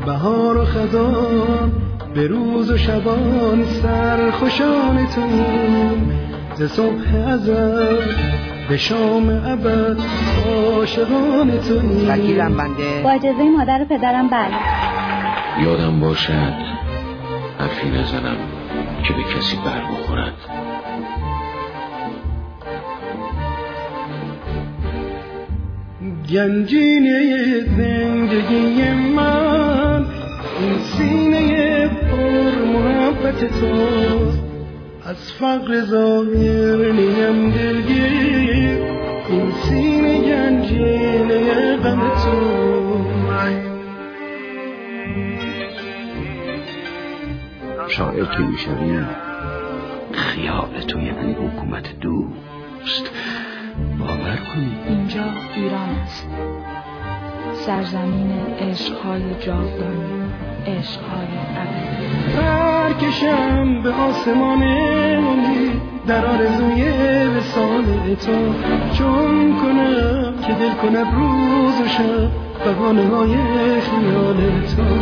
بهار و خزان به روز و شبان سرخوشان توییم، ز صبح ازل به شام ابد عاشقان توییم. وکیلم بنده. با اجازه مادر و پدرم بله. یادم باشد حرفی نزنم که به کسی بر بخورد. گنجینه زندگی من این سینه پر محبت توست، از فقر ظاهر نیم دلگیر، این سینه گنجینه غم تو. شاعر که میشوی خیال تو یعنی حکومت دوست. باور کنی اینجا ایران است، سرزمین عشقهای جاودانی، عشقهای ابدی. برکشم به آسمان امید در آرزوی وصال تو، چون کنم که دل کند روز و شب بهانه‌های خیال تو.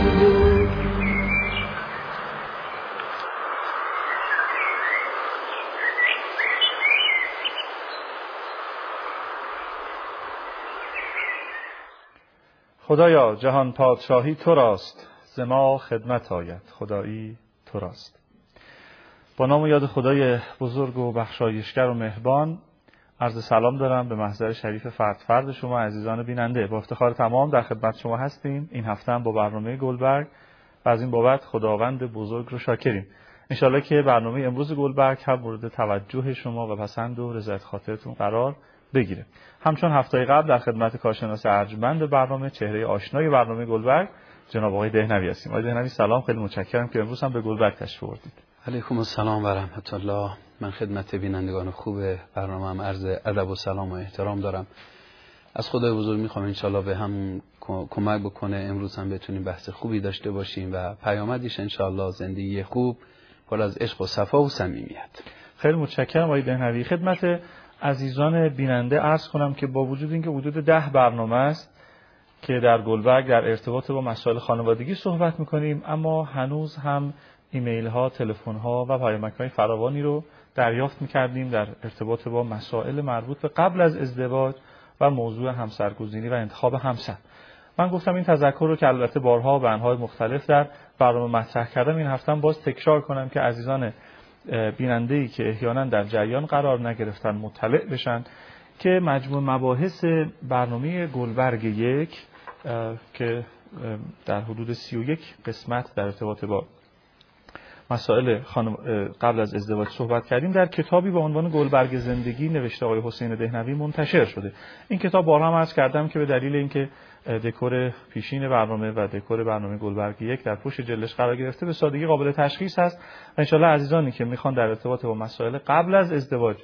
خدایا جهان پادشاهی تو راست، ز ما خدمت آید خدایی تو راست. با نام و یاد خدای بزرگ و بخشایشگر و مهربان عرض سلام دارم به محضر شریف فرد شما عزیزان بیننده. با افتخار تمام در خدمت شما هستیم. این هفته هم با برنامه گلبرگ و از این بابت خداوند بزرگ رو شاکریم. انشالله که برنامه امروز گلبرگ هم مورد توجه شما و پسند و رضایت خاطرتون قرار بگیره. همچون هفته قبل در خدمت کارشناس ارجمند برنامه، چهره آشنای برنامه گلبرگ، جناب آقای دهنوی هستیم. آقای دهنوی سلام، خیلی متشکرم که امروز هم به گلبرگ تشریف آوردید. علیکم السلام و رحمت الله. من خدمت بینندگان خوب برنامه‌ام عرض ادب و سلام و احترام دارم. از خدای بزرگ میخوام انشالله به هم کمک بکنه امروز هم بتونیم بحث خوبی داشته باشیم و پیامدش انشالله زندگی خوب پر از عشق و صفا و صمیمیت. خیلی متشکرم آقای دهنوی. خدمت عزیزان بیننده عرض کنم که با وجود اینکه حدود 10 برنامه است که در گلبرگ در ارتباط با مسائل خانوادگی صحبت میکنیم، اما هنوز هم ایمیل ها، تلفن ها و پیامک های فراوانی رو دریافت میکردیم در ارتباط با مسائل مربوط به قبل از ازدواج و موضوع همسرگزینی و انتخاب همسر. من گفتم این تذکر رو که البته بارها و انواع مختلف در برنامه مطرح کردم، این هفته باز تکرار کنم که عزیزان بیننده‌ای که احیانا در جریان قرار نگرفتن مطلع بشن که مجموع مباحث برنامه گلبرگ 1 که در حدود 31 قسمت در ارتباط با مسائل قبل از ازدواج صحبت کردیم، در کتابی با عنوان گلبرگ زندگی نوشته آقای حسین دهنوی منتشر شده. این کتاب بارها هم عرض کردم که به دلیل اینکه دکور پیشین برنامه و دکور برنامه گلبرگ 1 در پشت جلدش قرار گرفته، به سادگی قابل تشخیص هست و انشالله عزیزانی که میخوان در ارتباط با مسائل قبل از ازدواج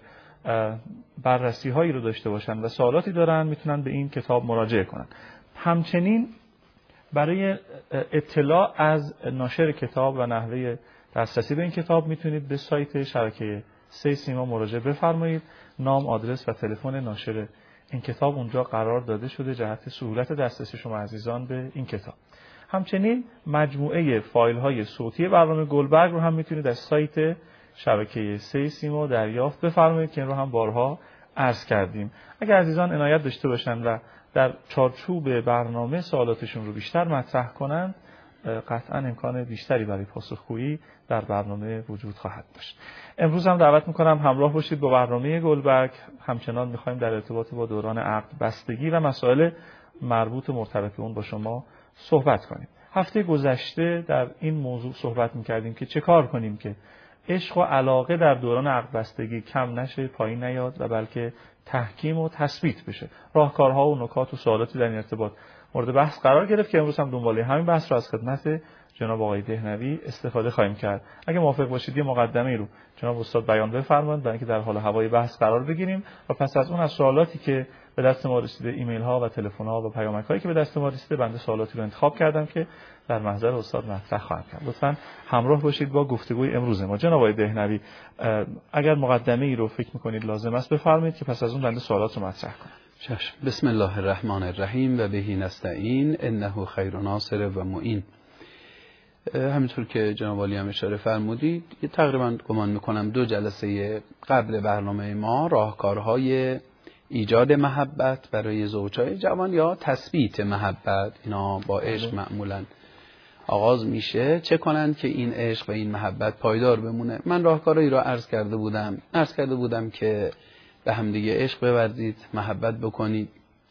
بررسی هایی رو داشته باشن و سوالاتی دارن میتونن به این کتاب مراجعه کنن. همچنین برای اطلاع از ناشر کتاب و نحوه دسترسی به این کتاب میتونید به سایت شبکه 3 سیما مراجعه بفرمایید. نام، آدرس و تلفن ناشر این کتاب اونجا قرار داده شده جهت سهولت دسترسی شما عزیزان به این کتاب. همچنین مجموعه فایل های صوتی برنامه گلبرگ رو هم میتونید از سایت شبکه 3 سیما دریافت بفرمایید که این رو هم بارها عرض کردیم. اگر عزیزان عنایت داشته باشن و در چارچوب برنامه سوالاتشون رو بیشتر مطرح کنند، قطعا امکان بیشتری برای پاسخگویی در برنامه وجود خواهد داشت. امروز هم دعوت میکنم همراه باشید با برنامه گلبرگ. همچنان میخوایم در ارتباط با دوران عقد بستگی و مسائل مربوط مرتبط به اون با شما صحبت کنیم. هفته گذشته در این موضوع صحبت میکردیم که چه کار کنیم که عشق و علاقه در دوران عقد بستگی کم نشه، پایین نیاد و بلکه تحکیم و تثبیت بشه. راهکارها و نکات و سوالاتی در این ارتباط مورد بحث قرار گرفت که امروز هم دنباله همین بحث رو از خدمت جناب آقای دهنوی استفاده خواهیم کرد. اگه موافق باشید یه مقدمه‌ای رو جناب استاد بیان بفرمایید برای اینکه در حال هوای بحث قرار بگیریم و پس از اون از سوالاتی که به دست ما رسیده، ایمیل ها و تلفن ها و پیامک هایی که به دست ما رسیده، بنده سوالاتی رو انتخاب کردم که در محضر استاد مطرح خواهم کرد. لطفاً همراه باشید با گفتگوی امروز ما. جناب آقای دهنوی، اگر مقدمه‌ای رو فکر می‌کنید لازم است بفرمایید که پس از اون بنده سوالات رو مطرح کنم. چشم. بسم الله الرحمن الرحیم و بهی نستعین انه خیر ناصر و معین. همینطور که جناب عالی هم اشاره فرمودید، تقریبا گمان میکنم 2 جلسه قبل برنامه ما راهکارهای ایجاد محبت برای زوجهای جوان یا تثبیت محبت، اینا با عشق معمولا آغاز میشه، چه کنند که این عشق و این محبت پایدار بمونه. من راهکارهایی را عرض کرده بودم که به همدیگه عشق بورزید، محبت بکنید،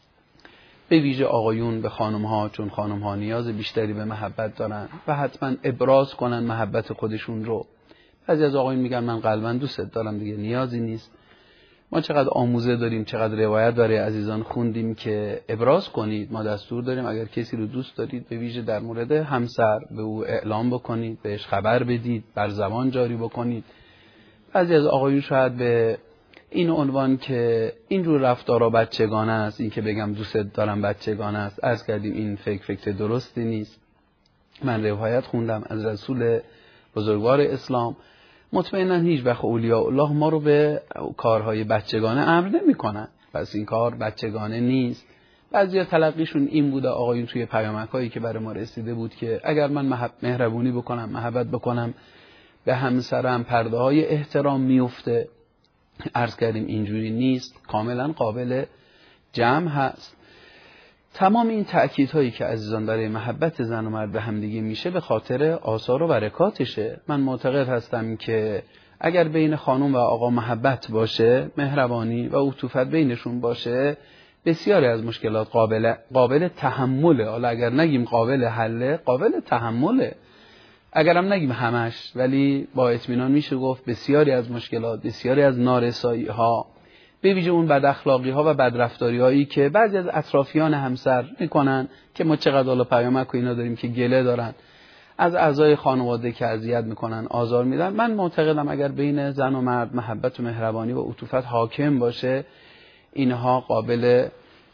به ویژه آقایون به خانم‌ها، چون خانم‌ها نیاز بیشتری به محبت دارن و حتما ابراز کنن محبت خودشون رو. بعضی از آقایون میگن من قلباً دوستت دارم، دیگه نیازی نیست. ما چقدر آموزه داریم، چقدر روایت برای عزیزان خوندیم که ابراز کنید. ما دستور داریم اگر کسی رو دوست دارید، به ویژه در مورد همسر، به او اعلام بکنید، بهش خبر بدید، بر زبان جاری بکنید. بعضی از آقایون شاید به این عنوان که این رو رفتارا بچگانه است، این که بگم دوستت دارم بچگانه است، عرض کردیم این فکر درستی نیست. من روایت خوندم از رسول بزرگوار اسلام، مطمئنا هیچ وقت اولیاء الله ما رو به کارهای بچگانه امر نمی‌کنن، پس این کار بچگانه نیست. بعضیا تلقیشون این بوده، آقایون توی پیامک‌هایی که برای ما رسیده بود، که اگر من مهربونی بکنم، محبت بکنم به همسرم، پرده‌های احترام میفته. عرض کردیم اینجوری نیست، کاملا قابل جمع هست. تمام این تأکیدهایی که عزیزان برای محبت زن و مرد به همدیگه میشه به خاطر آثار و برکاتشه. من معتقد هستم که اگر بین خانم و آقا محبت باشه، مهربانی و عطوفت بینشون باشه، بسیاری از مشکلات قابل تحمله. حالا اگر نگیم قابل حله، قابل تحمله. اگرم نگیم همش، ولی با اطمینان میشه گفت بسیاری از مشکلات، بسیاری از نارسایی ها، به ویژه اون بد اخلاقی ها و بد رفتاری هایی که بعضی از اطرافیان همسر میکنن، که ما چقدر حالا پیامک و اینا داریم که گله دارن از اعضای خانواده که اذیت میکنن، آزار میدن. من معتقدم اگر بین زن و مرد محبت و مهربانی و عطوفت حاکم باشه، اینها قابل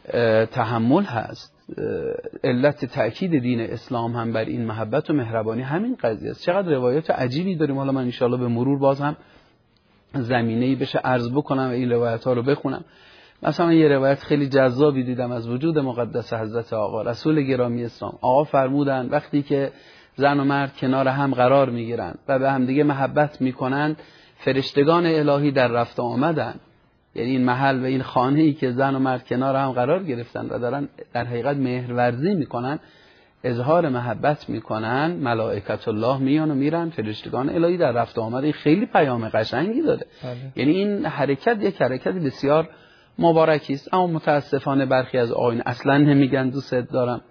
تحمل هست. علت تأکید دین اسلام هم بر این محبت و مهربانی همین قضیه است. چقدر روایات عجیبی داریم، حالا من انشاءالله به مرور باز هم زمینه‌ای بشه عرض بکنم و این روایت ها رو بخونم. مثلا یه روایت خیلی جذابی دیدم از وجود مقدس حضرت آقا رسول گرامی اسلام. آقا فرمودن وقتی که زن و مرد کنار هم قرار میگیرن و به هم دیگه محبت میکنن، فرشتگان الهی در رفت آمدن. یعنی این محل و این خانه‌ای که زن و مرد کنار هم قرار گرفتن و دارن در حقیقت مهرورزی میکنن، اظهار محبت میکنن، ملائکت الله میان و میرن، فرشتگان الهی در رفت آمد. این خیلی پیام قشنگی داره. یعنی این حرکت یک حرکت بسیار مبارکی است. اما متاسفانه برخی از آقایون اصلا نمیگن دوستت دارم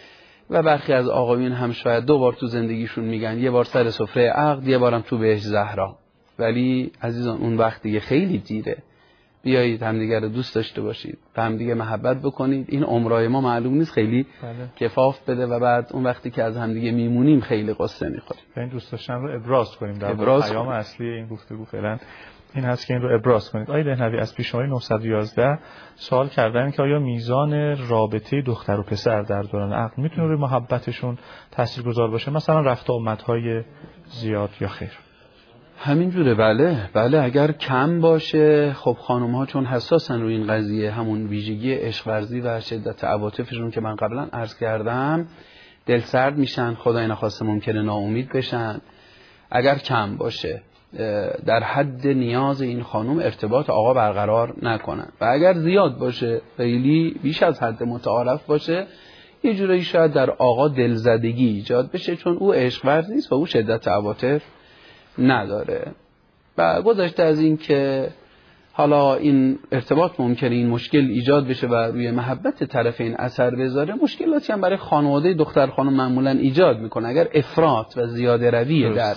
و برخی از آقایون هم شاید 2 بار تو زندگیشون میگن، یه بار سر سفره عقد، یه بارم تو بهشت زهرا. ولی عزیزان اون وقت دیگه خیلی دیره. بیایید همدیگه رو دوست داشته باشید، به همدیگه محبت بکنید. این عمرای ما معلوم نیست خیلی کفاف بده و بعد اون وقتی که از همدیگه میمونیم خیلی قصه میخوریم. این دوست داشتن رو ابراز کنیم. در پیام اصلی این گفتگو فعلا این هست که این رو ابراز کنید. آقای دهنوی از پیشنهاد 911 سوال کردن که آیا میزان رابطه دختر و پسر در دوران عقد میتونه روی محبتشون تاثیرگذار باشه، مثلا رفت و آمدهای زیاد یا خیر؟ همینجوره. بله اگر کم باشه، خب خانم ها چون حساسن روی این قضیه، همون ویژگی عشق ورزی و شدت عواطفشون که من قبلا عرض کردم، دل سرد میشن، خدای نخواسته ممکنه ناامید بشن. اگر کم باشه، در حد نیاز این خانم ارتباط آقا برقرار نکنن، و اگر زیاد باشه، خیلی بیش از حد متعارف باشه، یه جورایی شاید در آقا دلزدگی ایجاد بشه، چون او عشق ورز نیست و او شدت عواطف نداره. و گذشته از این که حالا این ارتباط ممکنه این مشکل ایجاد بشه و روی محبت طرفین اثر بذاره، مشکلاتی هم برای خانواده دختر خانم معمولا ایجاد میکنه اگر افراط و زیاده روی در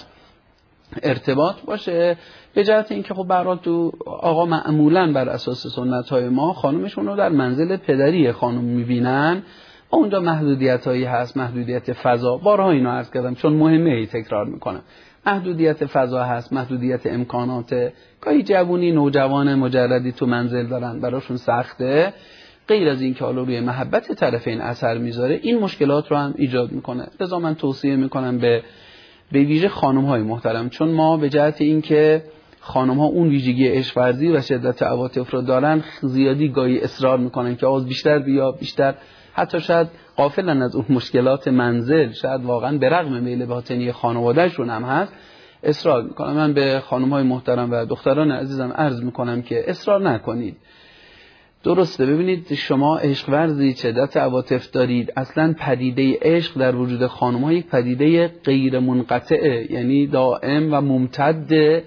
ارتباط باشه. به جهت اینکه خب به هر حال تو آقا معمولا بر اساس سنت های ما خانمشون رو در منزل پدری خانم میبینن، اونجا محدودیت هایی هست، محدودیت فضا. بارها اینو عرض کردم چون مهمه، تکرار میکنم. محدودیت فضا هست، محدودیت امکانات. گاهی جوونی نوجوان مجردی تو منزل دارن، براشون سخته. غیر از این که حالا روی محبت طرفین اثر میذاره، این مشکلات رو هم ایجاد میکنه. لذا من توصیه میکنم به ویژه خانم های محترم، چون ما به جهت این که خانم‌ها اون ویژگی عشق ورزی و شدت عواطف رو دارن، زیادی گاهی اصرار میکنن که آواز بیشتر بیا بیشتر، حتی شاید غافلن از اون مشکلات منزل، شاید واقعا به رغم میل باطنی خانواده‌شون هم هست اصرار میکنم. من به خانم‌های محترم و دختران عزیزم عرض میکنم که اصرار نکنید. درسته، ببینید شما عشق ورزی، شدت عواطف دارید، اصلا پدیده عشق در وجود خانم‌ها یک پدیده غیر منقطعه، یعنی دائم و ممتد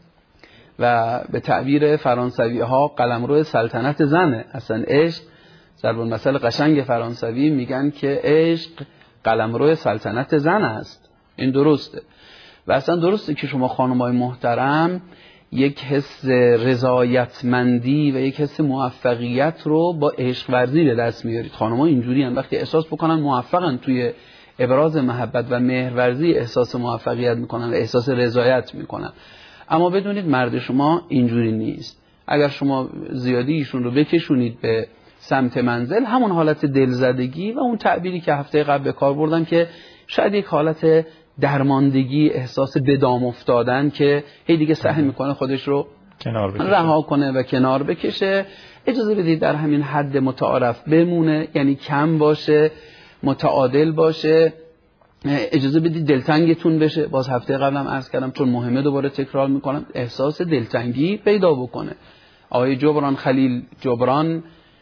و به تعبیر فرانسوی‌ها قلمرو سلطنت زنه. اصلا عشق، ضرب المثل قشنگ فرانسوی میگن که عشق قلمرو سلطنت زن است. این درسته و اصلا درسته که شما خانم‌های محترم یک حس رضایتمندی و یک حس موفقیت رو با عشق ورزی به دست میارید. خانم‌ها اینجوری هم وقتی احساس بکنن موفقن توی ابراز محبت و مهرورزی احساس موفقیت میکنن و احساس رضایت میکنن. اما بدونید مرد شما اینجوری نیست. اگر شما زیادی ایشون رو بکشونید به سمت منزل، همون حالت دلزدگی و اون تعبیری که هفته قبل به کار بردم که شاید یک حالت درماندگی، احساس به دام افتادن که هی دیگه سعی میکنه خودش رو رها کنه و کنار بکشه. اجازه بدید در همین حد متعارف بمونه، یعنی کم باشه، متعادل باشه. اجازه بدید دلتنگتون بشه. باز هفته قبلم عرض کردم چون مهمه دوباره تکرار میکنم، احساس دلتنگی پیدا بکنه. آقای جبران خلیل جبران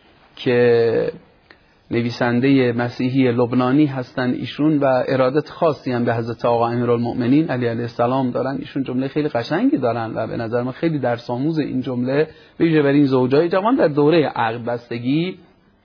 که نویسنده مسیحی لبنانی هستن ایشون و ارادت خاصی هم به حضرت آقا امیرالمؤمنین علیه السلام دارن. ایشون جمله خیلی قشنگی دارن و به نظر من خیلی درس آموز این جمله، به ویژه برای این زوجای جوان در دوره عقد بستگی،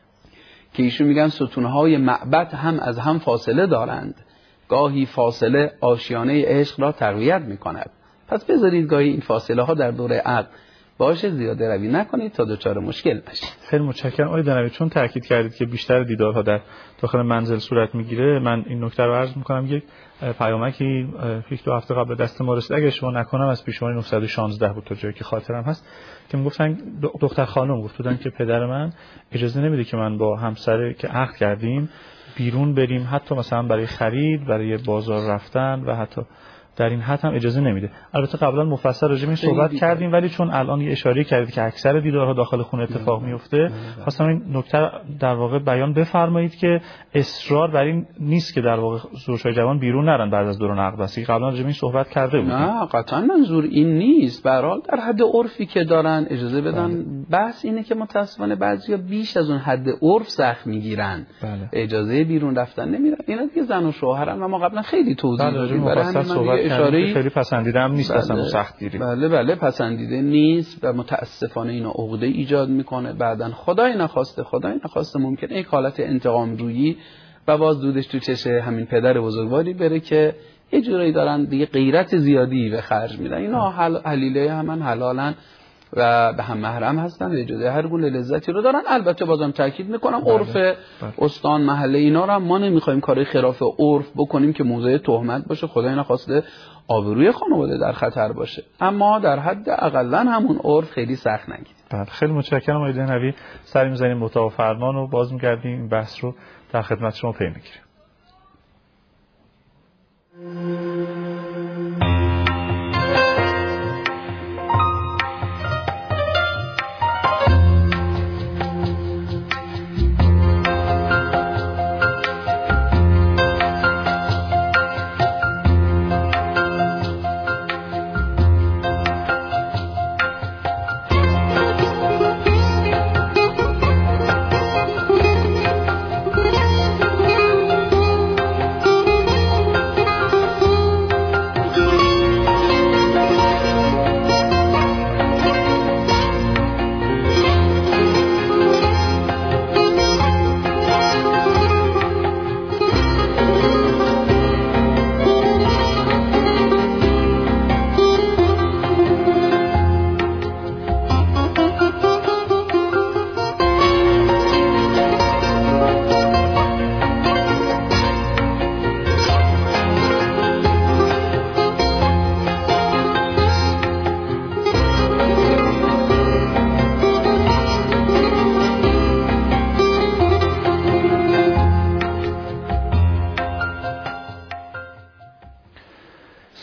که ایشون میگن ستونهای معبد هم از هم فاصله دارند، گاهی فاصله آشیانه عشق را تقویت میکند. پس بذارید گاهی این فاصله ها در دوره عقد باشه، زیاده روی نکنید تا دچار مشکل نشید. خیلی متشکرم آقای دنوی، چون تاکید کردید که بیشتر دیدارها در داخل منزل صورت میگیره، من این نکته رو عرض میکنم. یک پیامکی یک دو هفته قبل دست ما رسید، اگه شما نکنم از پیشوانی 916 بود تا جایی که خاطرم هست، که میگفتن دختر خانم گفتن که پدر من اجازه نمیده که من با همسر که عقد کردیم بیرون بریم، حتی مثلا برای خرید، برای بازار رفتن و حتی در این حد هم اجازه نمیده. البته قبلا مفصل راجع به این صحبت کردیم، ولی چون الان یه اشاره کردید که اکثر دیدارها داخل خونه اتفاق میفته، خواستم این نکته در واقع بیان بفرمایید که اصرار بر این نیست که در واقع زوجهای جوان بیرون نرن بعد از دوران عقد بستگی. قبلا راجع به این صحبت کرده بودیم. نه قطعا منظور این نیست. به هر حال در حد عرفی که دارن اجازه بدن. بحث اینه که متاسفانه بعضیا بیش از اون حد عرف سخت میگیرن، اجازه بیرون رفتن نمیدن. اینا دیگه زن و شوهرن و ما قبلا خیلی توضیح دادیم، برای همین اشاره خیلی پسندیده هم نیست اصلا سختگیری. بله پسندیده نیست و متاسفانه اینا عقده ایجاد میکنه. بعدن خدای نخواسته ممکنه یک حالت انتقام جویی و باز دودش تو چشه همین پدر بزرگواری بره که یه جورایی دارن دیگه غیرت زیادی به خرج میدن. اینا حلیله همن، حلالن و به هم محرم هستن، اجازه هر گونه لذتی رو دارن. البته بازم تاکید میکنم عرف استان محله اینا رو ما نمیخوایم کاری خلاف عرف بکنیم که موضوع تهمت باشه، خدای نخواسته آبروی خانواده در خطر باشه، اما در حد اقلا همون عرف خیلی سخت نگیرید. بله خیلی متشکرم آقای دهنوی. سری می‌زنیم مطابق فرمان و باز می‌گردیم این بحث رو در خدمت شما پی می‌گیریم.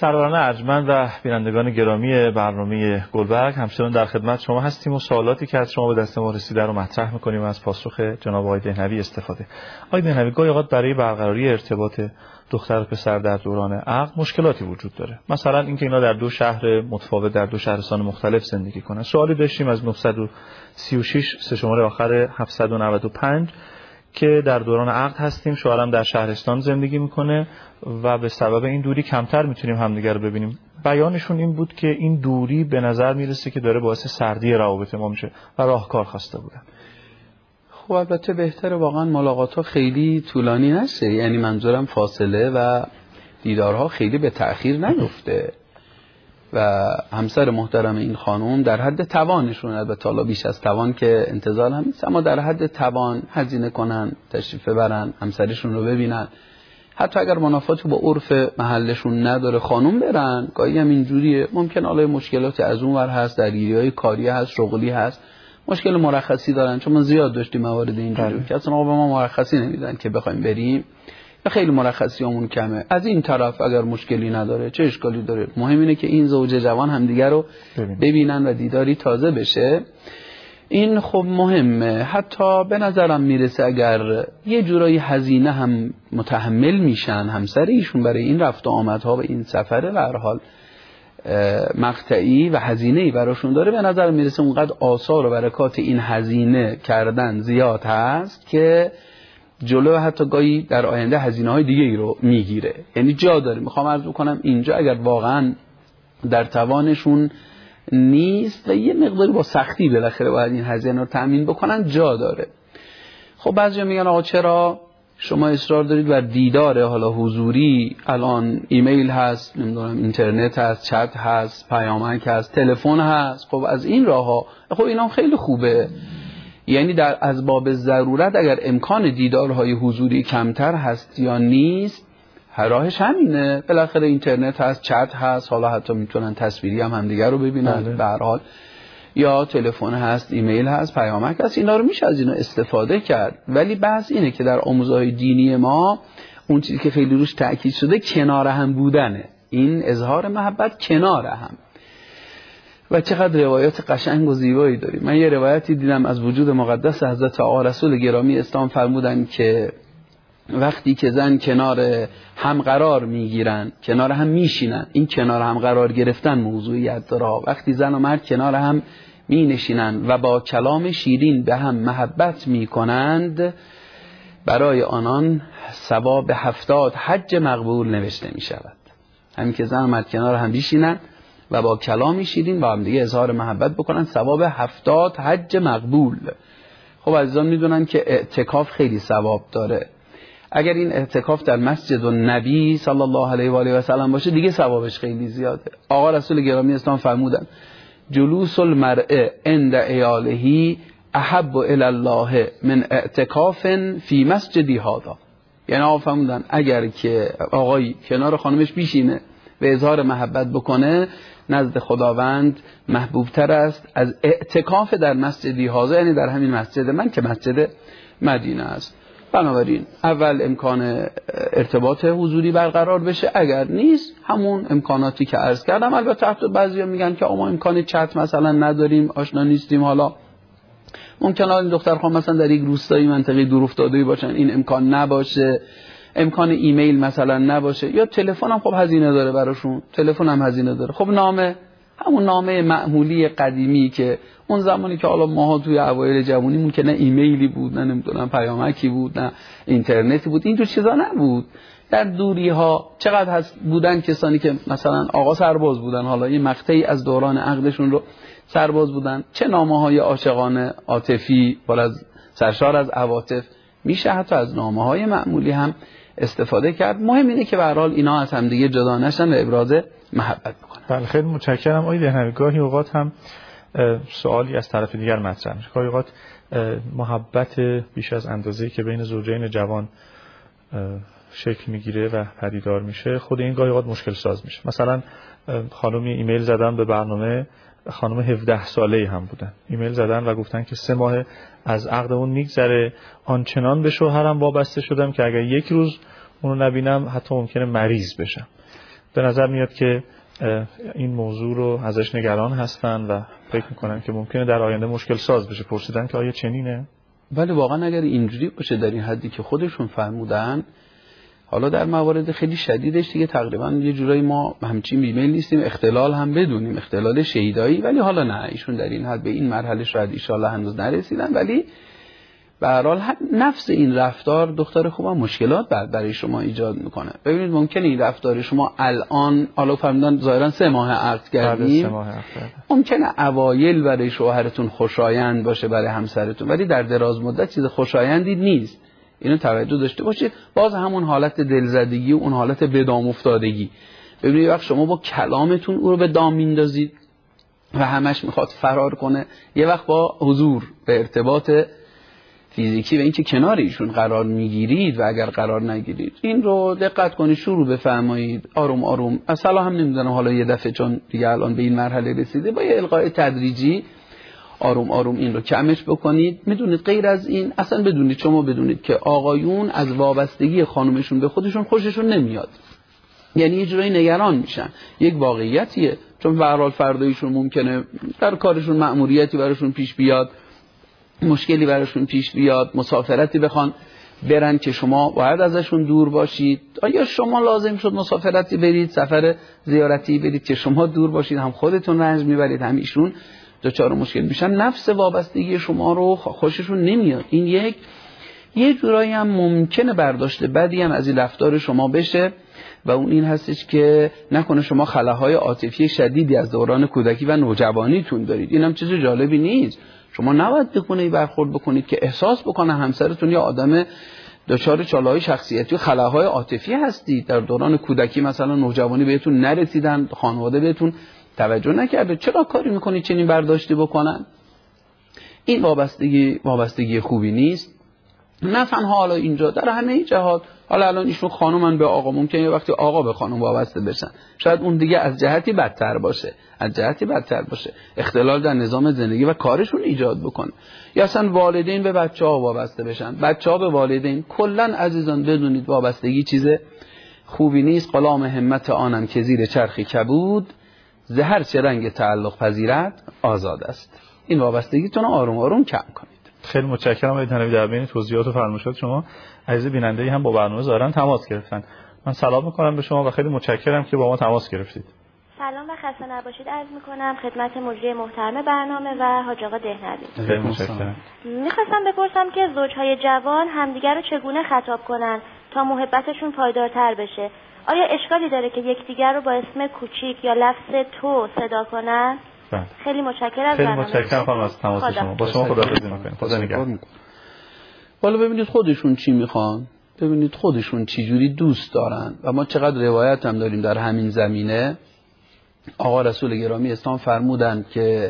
سروران ارجمند و بینندگان گرامی برنامه گلبرگ، همچنان در خدمت شما هستیم و سوالاتی که از شما به دست ما رسیده رو مطرح می‌کنیم و از پاسخ جناب آقای دهنوی استفاده. آقای دهنوی، گاهی اوقات برای برقراری ارتباط دختر و پسر در دوران عقد مشکلاتی وجود داره. مثلا اینکه اینا در دو شهر متفاوت، در دو شهرستان مختلف زندگی کنن. سوالی داشتیم از 936 سه شماره آخر 795 که در دوران عقد هستیم، شوهرم در شهرستان زندگی میکنه و به سبب این دوری کمتر میتونیم همدیگر رو ببینیم. بیانشون این بود که این دوری به نظر میرسه که داره باعث سردی روابط ما میشه و راهکار خواسته بودن. خب البته بهتره واقعا ملاقات‌ها خیلی طولانی نشه، یعنی منظورم فاصله و دیدارها خیلی به تأخیر نیفته و همسر محترم این خانم در حد توانشون، البته حالا بیش از توان که انتظار هم نیست، اما در حد توان هزینه کنن، تشریف ببرن، همسرشون رو ببینن، حتی اگر منافاتی با عرف محلشون نداره خانم برن. گاهی هم اینجوریه، ممکن حالا مشکلات از اون ور هست، درگیری‌های کاری هست، شغلی هست، مشکل مرخصی دارن، چون ما زیاد داشتیم موارد اینجوری که اصلا آقا به ما مرخصی نمیدن که بخوایم بریم، خیلی مرخصیامون کمه. از این طرف اگر مشکلی نداره چه اشکالی داره؟ مهم اینه که این زوج جوان همدیگر رو ببینن و دیداری تازه بشه. این خب مهمه. حتی به نظرم میرسه اگر یه جورایی هزینه هم متحمل میشن همسر ایشون برای این رفت و آمدها و این سفره، به هر حال مقطعی و هزینه‌ای براشون داره، به نظر میرسه اونقدر آثار و برکات این هزینه کردن زیاد هست که جلو حتی گاهی در آینده هزینه‌های دیگه ای رو میگیره. یعنی جا داره. میخوام عرض کنم اینجا اگر واقعا در توانشون نیست و یه مقداری با سختی بالاخره باید این هزینه رو تامین بکنن، جا داره. خب بعضیا میگن آقا چرا شما اصرار دارید بر دیدار حالا حضوری؟ الان ایمیل هست، نمیدونم اینترنت هست، چت هست، پیامک هست، تلفن هست. خب از این راهها خب اینا خیلی خوبه. یعنی از باب ضرورت اگر امکان دیدارهای حضوری کمتر هست یا نیست، هر راهش همینه. بالاخره اینترنت هست، چت هست، حالا حتی میتونن تصویری هم همدیگر رو ببینن به هر حال، یا تلفن هست، ایمیل هست، پیامک هست. اینا رو میشه از اینا استفاده کرد. ولی بحث اینه که در آموزهای دینی ما اون چیزی که خیلی روش تاکید شده کنار هم بودنه، این اظهار محبت کنار هم. و چقدر روایات قشنگ و زیبایی داریم. من یه روایتی دیدم از وجود مقدس حضرت آقا رسول گرامی اسلام فرمودن که وقتی که زن کنار هم قرار میگیرن، کنار هم میشینن، این کنار هم قرار گرفتن موضوعیت داره. وقتی زن و مرد کنار هم می نشینن و با کلام شیرین به هم محبت می کنند، برای آنان ثواب 70 حج مقبول نوشته می شود. همین که زن و مرد کنار هم بشینن و با کلام شیرین با هم دیگه اظهار محبت بکنن، ثواب 70 حج مقبول. خب عزیزان میدونن که اعتکاف خیلی ثواب داره. اگر این اعتکاف در مسجد النبی صلی الله علیه و آله و سلم باشه دیگه ثوابش خیلی زیاده. آقا رسول گرامی اسلام فرمودن جلوس المرء عند عیاله احب الی الله من اعتکاف فی مسجدی هذا. یعنی آقا فرمودن اگر که آقای کنار خانمش بشینه و اظهار محبت بکنه، نزد خداوند محبوب تر است از اعتکاف در مسجدی هذا، یعنی در همین مسجد من که مسجد مدینه است. بنابراین اول امکان ارتباط حضوری برقرار بشه، اگر نیست همون امکاناتی که عرض کردم. البته بعضیا میگن که ما امکان چت مثلا نداریم، آشنا نیستیم، حالا ممکنه این دختر خانم مثلا در یک روستایی منطقه دور افتاده باشن، این امکان نباشه، امکان ایمیل مثلا نباشه، یا تلفن هم خب هزینه داره براشون، تلفن هم هزینه داره. خب نامه، همون نامه معمولی قدیمی که اون زمانی که حالا ماها توی اوایل جوونیمون که نه ایمیلی بود، نه نمیدونم پیامکی بود، نه اینترنتی بود، اینجور چیزا نبود. در دوری ها چقدر هست بودن کسانی که مثلا آقا سرباز بودن، حالا یه مقطعی از دوران عقدشون رو سرباز بودن، چه نامه‌های عاشقانه عاطفی پر از سرشار از عواطف، میشه حتی از نامه‌های معمولی هم استفاده کرد. مهم اینه که به هر حال اینا از هم دیگه جدا نشن و ابراز محبت بکنن. بله خیلی متشکرم. آقای دهنوی، گاهی اوقات هم سوالی از طرف دیگر مطرح میشه. گاهی اوقات محبت بیش از اندازه‌ای که بین زوجین جوان شکل میگیره و پدیدار میشه، خود این گاهی اوقات مشکل ساز میشه. مثلا خانمی ایمیل زدن به برنامه، خانم 17 ساله‌ای هم بودن، ایمیل زدن و گفتن که 3 ماه از عقدمون میگذره، آنچنان به شوهرم وابسته شدم که اگر یک روز اونو نبینم حتی ممکنه مریض بشم. به نظر میاد که این موضوع رو ازش نگران هستن و فکر میکنن که ممکنه در آینده مشکل ساز بشه. پرسیدن که آیا چنینه؟ بله واقعا اگر اینجوری باشه در این حدی که خودشون فرمودن، حالا در موارد خیلی شدیدش دیگه تقریبا یه جورایی ما همچین بیمیل نیستیم اختلال هم بدونیم، اختلال شیدایی، ولی حالا نه، ایشون در این حد به این مرحله شاید ان شاءالله هنوز نرسیدن، ولی به هر حال نفس این رفتار دختر خوبا مشکلات برای شما ایجاد میکنه. ببینید ممکنه این رفتار شما الان حالا فرمودن ظاهرا 3 ماه عقد کردیم، ممکنه اوایل برای شوهرتون خوشایند باشه، برای همسرتون، ولی در دراز مدت چیز خوشایندی نیست. اینو توجه داشته باشید. باز همون حالت دلزدگی و اون حالت به دام افتادگی. ببینید وقت شما با کلامتون او رو به دام میندازید و همش میخواد فرار کنه، یه وقت با حضور به ارتباط فیزیکی و اینکه کنار ایشون قرار میگیرید و اگر قرار نگیرید این رو دقت کنید، شروع بفرمایید آروم آروم. اصلا هم نمیدونم حالا یه دفعه چون دیگه الان به این مرحله رسیده با یه القاء تدریجی آروم آروم این رو کمش بکنید. میدونید غیر از این اصلا بدونید، شما بدونید که آقایون از وابستگی خانومشون به خودشون خوششون نمیاد، یعنی یه جورایی نگران میشن. یک واقعیتیه، چون به هر حال فردایشون ممکنه در کارشون مأموریتی براشون پیش بیاد، مشکلی براشون پیش بیاد، مسافرتی بخوان برن که شما باید ازشون دور باشید، آیا شما لازم شد مسافرتی برید، سفر زیارتی برید که شما دور باشید، هم خودتون رنج میبرید هم ایشون دچار مشکل میشن. نفس وابستگی شما رو خوششون نمیاد. این یه جورایی هم ممکنه برداشت بدی هم از این رفتار شما بشه و اون این هستش که نکنه شما خلاهای عاطفی شدیدی از دوران کودکی و نوجوانیتون دارید. اینم چیز جالبی نیست. شما نباید بخونه برخورد بکنید که احساس بکنه همسرتون یا آدم دچار چاله‌های شخصیتی و خلاهای عاطفی هستید. در دوران کودکی مثلا نوجوانی بهتون نرسیدن، خانواده بهتون توجه نکرده، چرا کاری میکنید چنین برداشتی بکنن؟ این وابستگی خوبی نیست. نه تنها حالا اینجا، در همه جهات. حالا الان ایشون خانومن به آقا، ممکنه یه وقتی آقا به خانم وابسته بشن، شاید اون دیگه از جهتی بدتر باشه، اختلال در نظام زندگی و کارشون ایجاد بکنه. یا اصلا والدین به بچه‌ها وابسته بشن، بچه‌ها به والدین. کلا عزیزان بدونید وابستگی چیز خوبی نیست. غلام همت آنم که زیر چرخی کبود، زهر چه رنگ تعلق پذیرد آزاد است. این وابستگیتون رو آروم آروم کم کنید. خیلی متشکرم آقای تنوی در بین توضیحات و فرمایشات شما. عزیز بیننده‌ای هم با برنامه ظاهرا تماس گرفتن. من سلام می‌کنم به شما و خیلی متشکرم که با ما تماس گرفتید. سلام و خسته نباشید عرض می‌کنم خدمت مجری محترم برنامه و حاج آقا دهنوی. خیلی متشکرم. می‌خواستم بپرسم که زوج‌های جوان همدیگر رو چگونه خطاب کنن تا محبتشون پایدارتر بشه؟ آیا اشکالی داره که یکدیگر رو با اسم کوچیک یا لفظ تو صدا کنن؟ خیلی متشکرم از برنامه. خیلی متشکرم خانم از تماس شما. با شما خداحافظی می‌کنم. خدا نگهدار. والا ببینید خودشون چی میخوان، ببینید خودشون چی جوری دوست دارن و ما چقدر روایت هم داریم در همین زمینه. آقا رسول گرامی اسلام فرمودن که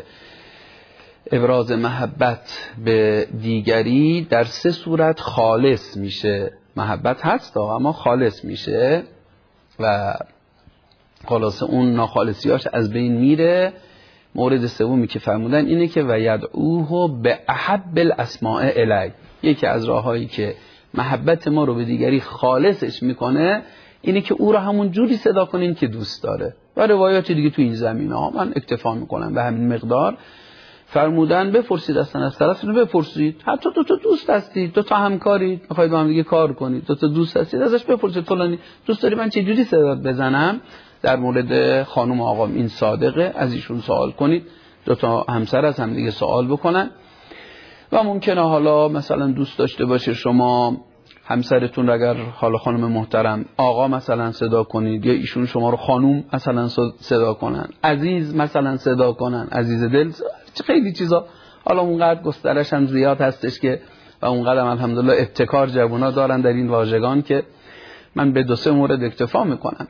ابراز محبت به دیگری در 3 صورت خالص میشه. محبت هست اما خالص میشه و خلاصه اون ناخالصیاش از بین میره. مورد سومی که فرمودن اینه که و یدعوه به احب الاسماء الی. یکی از راههایی که محبت ما رو به دیگری خالصش میکنه اینه که او رو همون جوری صدا کنین که دوست داره. و روایات دیگه تو این زمینه ها من اکتفا میکنم به همین مقدار. فرمودن بپرسید اصلا از طرفتون، بپرسید حتی 2 تا دوست هستید، 2 تا همکارید، میخواید با هم دیگه کار کنید، 2 تا دوست هستید، ازش بپرسید فلانی دوست داری من چه جوری صدا بزنم. در مورد خانم آقا این صادقه، از ایشون سوال کنید. 2 تا همسر از هم دیگه سوال بکنن. و ممکنه حالا مثلا دوست داشته باشه شما همسرتون اگر حالا خانم محترم آقا مثلا صدا کنید، یا ایشون شما رو خانم مثلا صدا کنن، عزیز مثلا صدا کنن، عزیز دل، خیلی چیزا. حالا اونقدر گسترش هم زیاد هستش که و اونقدر الحمدلله ابتکار جوونا دارن در این واژگان که من به 2-3 مورد اکتفا میکنم.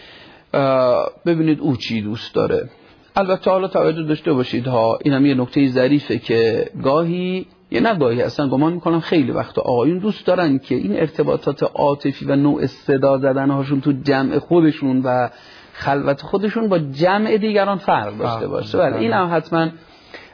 ببینید او چی دوست داره. البته حالا توجه داشته باشید ها، این هم یه نکته ظریفه که گاهی اصلا گمان میکنم خیلی وقتا آقایون دوست دارن که این ارتباطات عاطفی و نوع صدا زدن هاشون تو جمع خودشون و خلوت خودشون با جمع دیگران فرق داشته باشه. ولی این هم حتما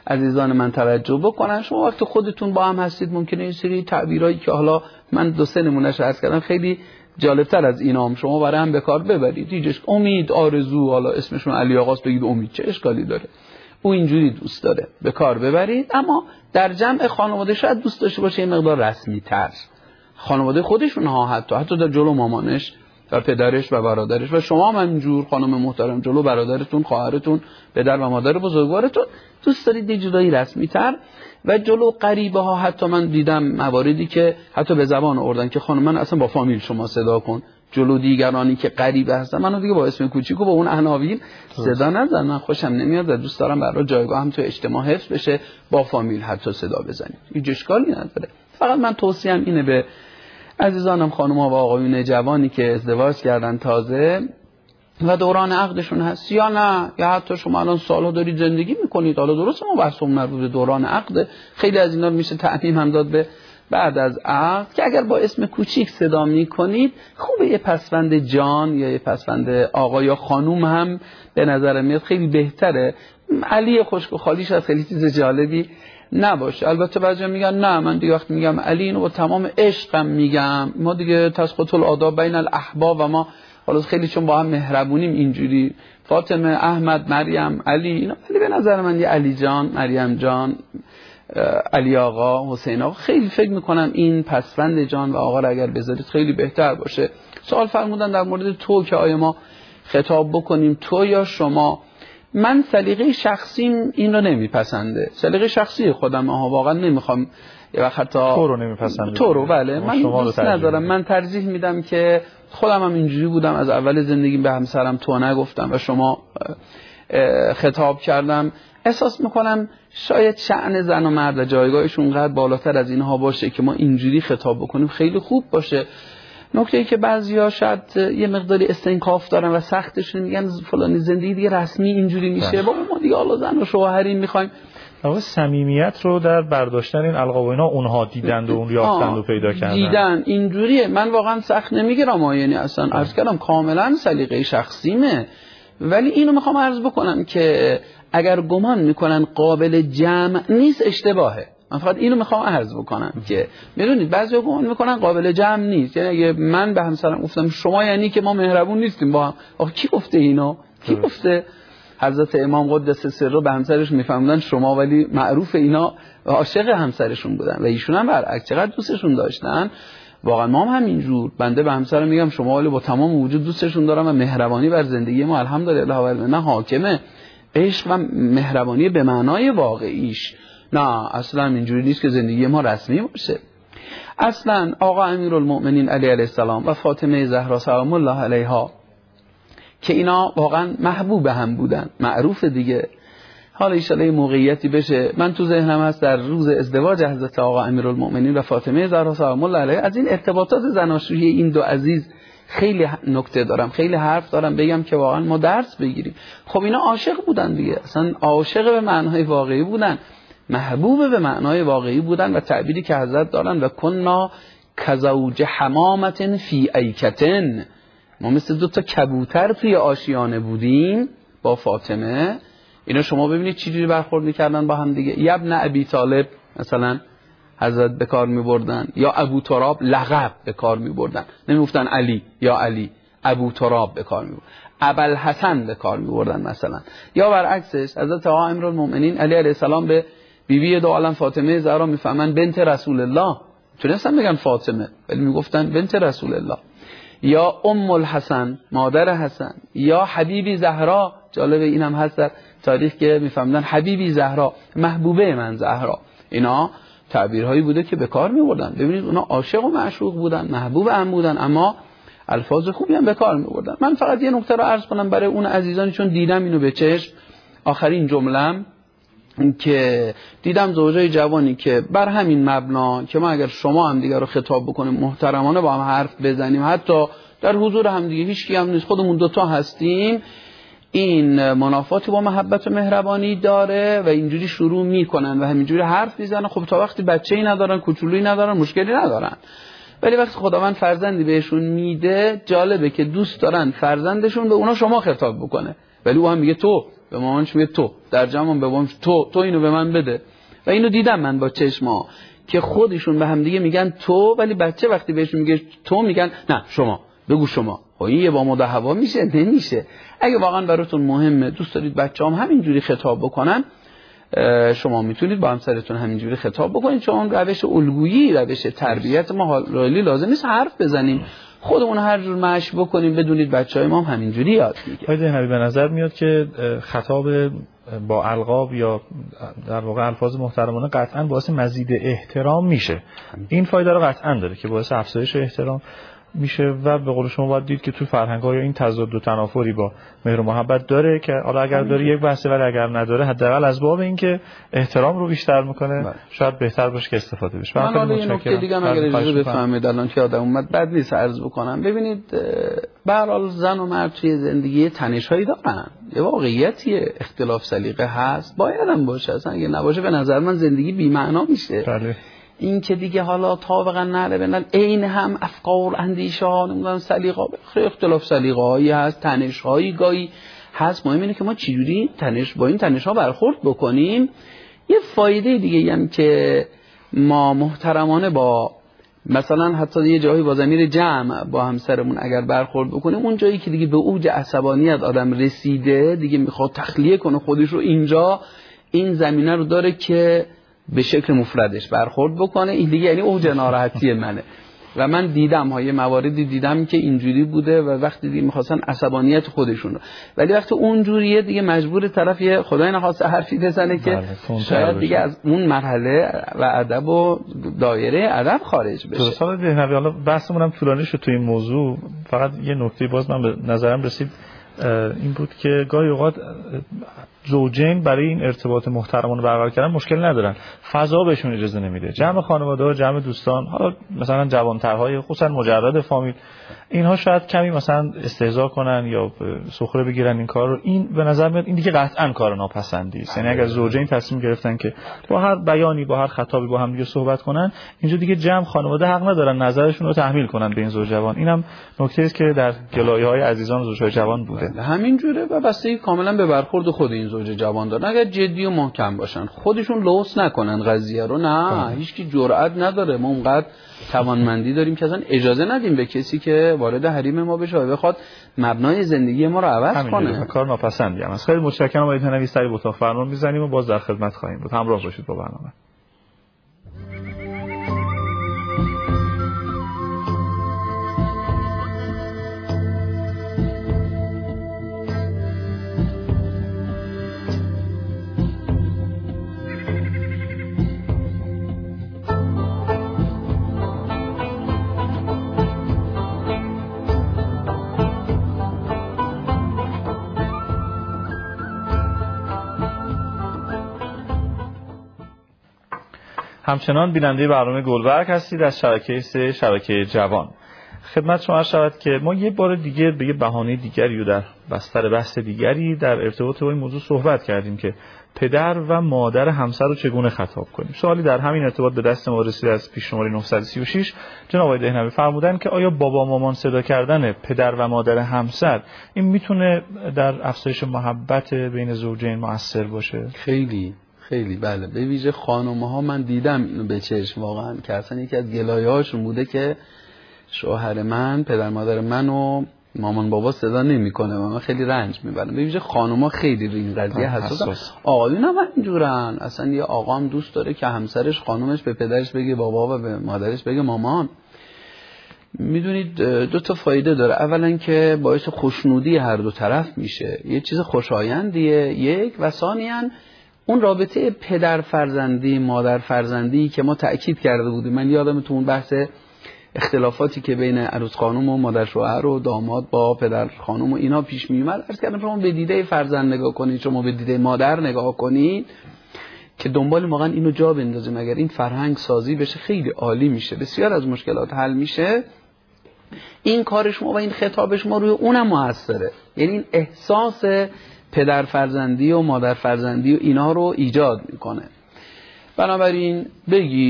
عزیزان من توجه بکنن. شما وقتی خودتون با هم هستید ممکنه این سری تعبیرایی که حالا من 2-3 نمونهش عرض کردم خیلی جالبتر از اینام شما برای هم به کار ببرید. هیچ امید، آرزو، حالا اسمشون علی آقاست بگید امید، چه اشکالی داره؟ او اینجوری دوست داره، به کار ببرید. اما در جمع خانواده شاید دوست داشته باشه یه مقدار رسمی تر، خانواده خودشون ها، حتی در جلو مامانش و پدرش و برادرش و شما هم اینجور خانم محترم جلو برادرتون، خواهرتون، پدر و مادر بزرگوارتون دوست دارید یه جورایی رسمی تر و جلو غریبه ها. حتی من دیدم مواردی که حتی به زبان آوردن که خانم من اصلا با فامیل شما صدا کن، جلو دیگرانی که غریبه هستن منو دیگه با اسم کوچیک و با اون عناوین صدا نزن. من خوشم نمیاد و دوست دارم برای جایگاه هم تو اجتماع حفظ بشه، با فامیل حتی صدا بزنید، هیچ اشکالی نداره. فقط من توصیه‌ام اینه به عزیزانم خانم‌ها و آقایون جوانی که ازدواج کردن تازه و دوران عقدشون هست یا نه، یا حتی شما الان سال‌ها دارید زندگی میکنید، حالا درسته ما بحثمون مربوط به دوران عقد، خیلی از اینا میشه تعمیم هم داد به بعد از عقد، که اگر با اسم کوچیک صدا میکنید خوبه یه پسوند جان یا یه پسوند آقا یا خانوم هم به نظر میاد خیلی بهتره. علی خشک و خالیش از خیلی چیز جالبی نباشه. البته بعضیا میگن نه من دیگه وقتی میگم علی اینو با تمام عشقم میگم، ما دیگه تسقط الآداب بین الاحباب و ما حالا خیلی چون با هم مهربونیم اینجوری فاطمه، احمد، مریم، علی، اینا ولی به نظر من یه علی جان، مریم جان، علی آقا، حسین آقا، خیلی فکر میکنم این پسوند جان و آقا رو اگر بذارید خیلی بهتر باشه. سوال فرمودن در مورد تو که آیا ما خطاب بکنیم تو یا شما. من سلیقه شخصیم این رو نمیپسنده، سلیقه شخصی خودم واقعا نمیخوام یه وقت حتی تو رو نمیپسنده، تو رو بله من دوست ندارم. من ترجیح میدم که خودم هم اینجوری بودم از اول زندگیم، به همسرم تو نگفتم و شما خطاب کردم. احساس میکنم شاید شأن زن و مرد و جایگاهشون اونقدر بالاتر از اینها باشه که ما اینجوری خطاب بکنیم خیلی خوب باشه. نکته ای که بعضیا شاید یه مقداری استنکاف دارن و سختشون میگن فلانی زندگی دیگه رسمی اینجوری میشه، با ما دیگه حالا زن و شوهری میخوایم. آقا صمیمیت رو در برداشتن این القاب و اینا اونها دیدند و اون یافتند و پیدا کردن، دیدن اینجوریه. من واقعا سخت نمیگیرم، یعنی اصلا عرض کردم کاملا سلیقه شخصیمه، ولی اینو میخوام عرض بکنم که اگر گمان میکنن قابل جمع نیست اشتباهه. من فقط اینو میخوام عرض بکنم که میدونید بعضیا گمان میکنن قابل جمع نیست، یعنی اگه من به همسرم گفتم شما یعنی که ما مهربون نیستیم با هم. آخه کی گفته اینو؟ کی گفته؟ حضرت امام قدس سره به همسرش میفهموندن شما، ولی معروف اینا عاشق همسرشون بودن و ایشون هم برعکس چقدر دوستشون داشتن. واقعا ما هم همینجور، بنده به همسرم میگم شما ولی با تمام وجود دوستشون دارم و مهربانی بر زندگی ما الحمدلله و المنه حاکمه. عشق و مهربانی به معنای واقعیش، نه اصلا اینجوری نیست که زندگی ما رسمی باشه. اصلا آقا امیرالمؤمنین علی علیه السلام و فاطمه زهرا سلام الله علیها که اینا واقعا محبوب هم بودن، معروف دیگه. حالا ان شاءالله موقعیتی بشه، من تو ذهنم هست در روز ازدواج حضرت آقا امیرالمؤمنین و فاطمه زهرا سلام الله علیها از این ارتباطات زناشویی این دو عزیز خیلی نکته دارم، خیلی حرف دارم بگم که واقعا ما درس بگیریم. خب اینا عاشق بودن دیگه، اصلا عاشق به معنای واقعی بودن، محبوب به معنای واقعی بودن و تعبیری که حضرت دارن و کنا کزوج حمامت فی ایکتن، ما مثل 2 تا کبوتر توی آشیانه بودیم با فاطمه. اینا شما ببینید چجوری برخورد میکردن با هم دیگه. ابن ابی طالب مثلا حضرت به کار میبردن، یا ابو تراب لقب به کار میبردن، نمیگفتن علی یا علی، ابو تراب به کار میبردن، ابوالحسن به کار میبردن مثلا. یا برعکسش حضرت آقا امیرالمؤمنین علی علیه السلام به بیبی دو عالم فاطمه زهرا میفهمن بنت رسول الله، تونستن بگن فاطمه ولی میگفتن بنت رسول الله. یا ام الحسن مادر حسن، یا حبیبی زهرا، جالب اینم هست در تاریخ که میفهمدن حبیبی زهرا، محبوبه من زهرا. اینا تعبیرهایی بوده که به کار میبردن. ببینید اونا عاشق و معشوق بودن، محبوب هم بودن، اما الفاظ خوبی هم به کار میبردن. من فقط یه نکته رو عرض کنم برای اون عزیزانی چون دیدم اینو به چشم، آخرین جمله‌ام که دیدم زوجای جوانی که بر همین مبنا که ما اگر شما هم دیگه رو خطاب بکنیم محترمانه با هم حرف بزنیم، حتی در حضور هم دیگه هیچ کی هم نیست، خودمون 2 تا هستیم، این منافاتی با محبت و مهربانی داره و اینجوری شروع میکنن و همینجوری حرف میزنن. خب تا وقتی بچه‌ای ندارن، کوچولویی ندارن، مشکلی ندارن، ولی وقتی خداوند فرزندی بهشون میده جالبه که دوست دارن فرزندشون به اونا شما خطاب بکنه، ولی او هم میگه تو به مامانش میگه تو، در جمع به بابامش تو اینو به من بده. و اینو دیدم من با چشما که خودشون به هم دیگه میگن تو، ولی بچه وقتی بهشون میگه تو میگن نه شما، بگو شما. این یه با مد و هوا میشه؟ نمیشه. اگه واقعا براتون مهمه، دوست دارید بچه‌هام همینجوری خطاب بکنن، شما میتونید با همسرتون همینجوری خطاب بکنید، چون روش الگویی، روش تربیت ما حالی لازم نیست حرف بزنیم، خودمون هر جور مشی بکنیم، بدونید بچهای ما هم همینجوری یاد میگیرن. آقای دهنوی به نظر میاد که خطاب با القاب یا در واقع الفاظ محترمانه قطعا باعث مزید احترام میشه. این فایده رو قطعا داره که باعث افزایش احترام میشه و به قول شما باید دید که تو فرهنگ‌ها این تضاد و تنافری با مهر و محبت داره که حالا اگر داره یک بحثه، ولی اگر نداره حداقل از باب این که احترام رو بیشتر میکنه شاید بهتر باشه که استفاده بشه. من حالا یه نکته دیگه اگر اجازه بفهمید الان که آدم اومد بد نیست عرض بکنم. ببینید به هر حال زن و مرد توی زندگی تنش‌هایی دارن، یه واقعیتیه، اختلاف سلیقه هست، باید هم باشه، اصلا اگه نباشه به نظر من زندگی بی‌معنا میشه. بله. این که دیگه حالا تا واقعا نره بنال عین هم افکار، اندیشه ها، نمیدونم سلیقه، اختلاف سلیقه هایی هست، تنش هایی گاهی هست. مهم اینه که ما چجوری با این تنش ها برخورد بکنیم. یه فایده دیگه هم که ما محترمانه با مثلا حتی یه جایی با ضمیر جمع با همسرمون اگر برخورد بکنیم، اون جایی که دیگه به اوج عصبانیت آدم رسیده، دیگه میخواد تخلیه کنه خودش رو، اینجا این زمینه رو داره که به شکل مفردش برخورد بکنه. این دیگه یعنی اوج ناراحتی منه. و من دیدم های مواردی دیدم که اینجوری بوده و وقتی دیگه میخواستن عصبانیت خودشون رو، ولی وقتی اونجوریه دیگه مجبور طرف یه خدای نخواسته حرفی بزنه که شاید دیگه از اون مرحله و ادب و دایره ادب خارج بشه. درست. حالا دهنوی، حالا بحثمون هم طولانی شد تو این موضوع، فقط یه نکته باز من به نظرم رسید این بود که گاهی اوقات زوجین برای این ارتباط محترمانه برقرار کردن مشکل ندارن، فضا بهشون اجازه نمیده. جمع خانواده ها، جمع دوستان، حالا مثلا جوانترهای خصوصا مجرد فامیل، اینها شاید کمی مثلا استهزا کنن یا سخره بگیرن این کار رو. این به نظر میاد این دیگه قطعا کار ناپسندی است. یعنی اگر زوجین تصمیم گرفتن که با هر بیانی، با هر خطابی با هم دیگه صحبت کنن، اینجا دیگه جمع خانواده حق ندارن نظرشون رو تحمیل کنن به این زوج جوان. اینم نکته است که در گلایه‌های عزیزان زوج‌های جوان بوده. همین جوره و بستگی کاملا به برخورد خود این زوج جوان دارن. اگر جدی و محکم باشن، خودشون لوس نکنن قضیه رو، نه هیچ کی جرئت نداره. ما اونقدر توانمندی داریم که اصلا اجازه ندیم به کسی که وارد حریم ما بشه و بخواد مبنای زندگی ما رو عوض کنه. کار ناپسندی هم است. خیلی متشکرم آقای دهنوی. سری اتاق فرمان میزنیم و باز در خدمت خواهیم بود. همراه باشید با برنامه. همچنان بیننده برنامه گلبرگ هستید از شبکه 3 شبکه جوان. خدمت شما شود که ما یه بار دیگه به یه بهانه دیگری و در بستر بحث دیگری در ارتباط با این موضوع صحبت کردیم که پدر و مادر همسر رو چگونه خطاب کنیم. سوالی در همین ارتباط به دست ما رسید از پیش شماره 936. جناب آقای دهنوی فرمودن که آیا بابا مامان صدا کردن پدر و مادر همسر این میتونه در افزایش محبت بین زوجین مؤثر باشه؟ خیلی بله. به ویژه خانم‌ها من دیدم اینو به چشم واقعا که اصلا یکی از گلایه‌هاشون بوده که شوهر من پدر مادر منو مامان بابا صدا نمی‌کنه و من خیلی رنج میبرم. به ویژه خانم‌ها خیلی روی این قضیه حساسن. آقایون هم اینجورن. اصلا یه آقام دوست داره که همسرش خانمش به پدرش بگه بابا و به مادرش بگه مامان. میدونید دو تا فایده داره. اولا که باعث خوشنودی هر دو طرف میشه، یه چیز خوشایندیه یک، و ثانیاً اون رابطه پدر فرزندی مادر فرزندی که ما تأکید کرده بودیم. من یادم تو اون بحث اختلافاتی که بین عروس خانم و مادر شوهر و داماد با پدر خانم و اینا پیش می اومد، عرض کردم شما به دیده فرزند نگاه کنید، شما به دیده مادر نگاه کنید که دنبال واقعا اینو جا بندازیم. اگر این فرهنگ سازی بشه خیلی عالی میشه، بسیار از مشکلات حل میشه. این کار شما و این خطاب شما روی اونم موثره، یعنی این احساس پدر فرزندی و مادر فرزندی و اینا رو ایجاد میکنه. بنابراین بگید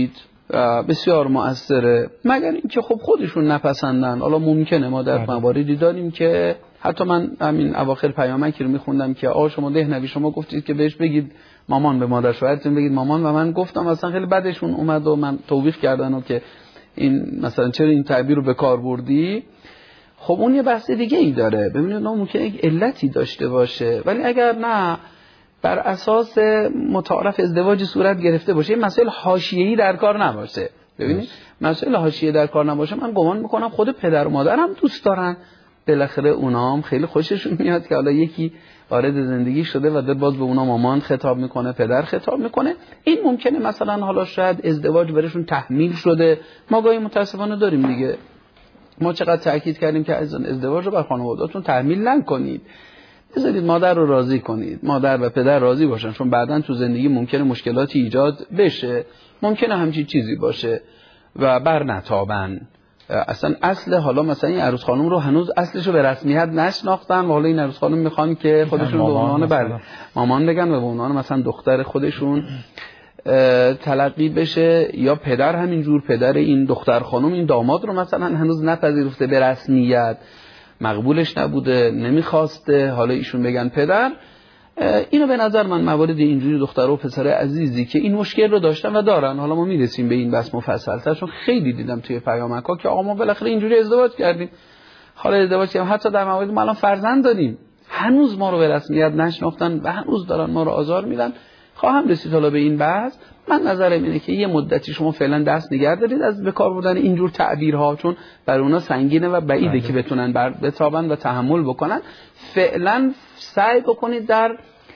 بسیار مؤثره، مگر اینکه خب خودشون نپسندن. حالا ممکنه ما در مواردی داریم که حتی من همین اواخر پیامکی رو میخوندم که آقا شما دهنوی شما گفتید که بهش بگید مامان، به مادر شوهرتون بگید مامان، و من گفتم اصلا خیلی بدشون اومد و من توبیخ کردن و که این مثلا چرا این تعبیر رو به کار بردی. خب اون یه بحث دیگه ای داره. ببینید ممکنه یک علتی داشته باشه، ولی اگر نه بر اساس متعارف ازدواج صورت گرفته باشه، این مسائل حاشیه‌ای در کار نباشه. ببینید مسائل حاشیه‌ای در کار نباشه، من گمان میکنم خود پدر و مادر هم دوست دارن، بالاخره اونا هم خیلی خوششون میاد که حالا یکی وارد زندگی شده و باز به اونا مامان خطاب میکنه، پدر خطاب میکنه. این ممکنه مثلا حالا شاید ازدواج برشون تحمیل شده. ما گاهی متاسفانه داریم دیگه، ما چقدر تاکید کردیم که از ازدواج رو بر خانواده‌تون تحمیل نکنید، بذارید مادر رو راضی کنید، مادر و پدر راضی باشن، چون بعداً تو زندگی ممکنه مشکلاتی ایجاد بشه، ممکنه همچین چیزی باشه و بر نتابن. اصلا اصل حالا مثلا این عروس خانم رو هنوز اصلش رو به رسمیت نشناختن و حالا این عروس خانم میخوان که خودشون به عنوان مامان بگن و به عنوان مثلا دختر خودشون تلقی بشه، یا پدر همینجور، پدر این دختر خانم این داماد رو مثلا هنوز نپذیرفته به رسمیت، مقبولش نبوده، نمیخواسته، حالا ایشون بگن پدر. اینو به نظر من موارد اینجوری دختر و پسر عزیزی که این مشکل رو داشتن و دارن، حالا ما میرسیم به این بحث مفصل‌تر، چون خیلی دیدم توی پیامک‌ها که آقا ما بالاخره اینجوری ازدواج کردیم، حالا ازدواج کردیم، حتی در موارد ما الان فرزند داریم، هنوز ما رو به رسمیت نشناختن و هنوز دارن ما رو آزار میدن. خواهم رسید حالا به این بحث. من نظرم اینه که یه مدتی شما فعلا دست نگه دارید از به کار بردن اینجور تعبیرها، چون برای اونا سنگینه و بعیده که بتونن بتابن و تحمل بکنن. فعلا سعی بکنید در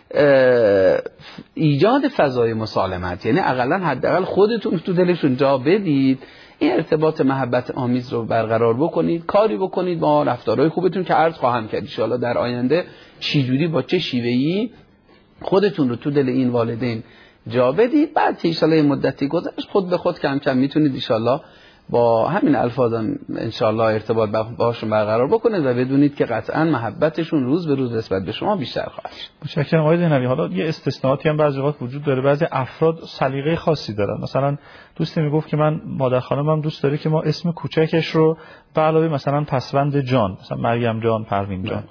ایجاد فضای مسالمت، یعنی حداقل خودتون تو دلشون جا بدید، این ارتباط محبت آمیز رو برقرار بکنید، کاری بکنید با رفتارهای خوبتون که عرض خواهم کرد ان شاءالله در آینده چجوری با چه شیوهی خودتون رو تو دل این والدین جا بدید. بعد ان شاءالله یه مدتی گذشت خود به خود کم کم میتونید ان شاءالله با همین الفاظ ان شاءالله ارتباط باهاشون برقرار بکنید و بدونید که قطعا محبتشون روز به روز نسبت به شما بیشتر خواهد شد. متشکرم آقای دهنوی. حالا یه استثناءاتی هم بعضی وقت وجود داره، بعضی افراد سلیقه خاصی دارن. مثلا دوستی میگفت که من مادر خانمم دوست داره که ما اسم کوچکش رو به علاوه مثلا پسوند جان، مثلا مریم جان، پروین جان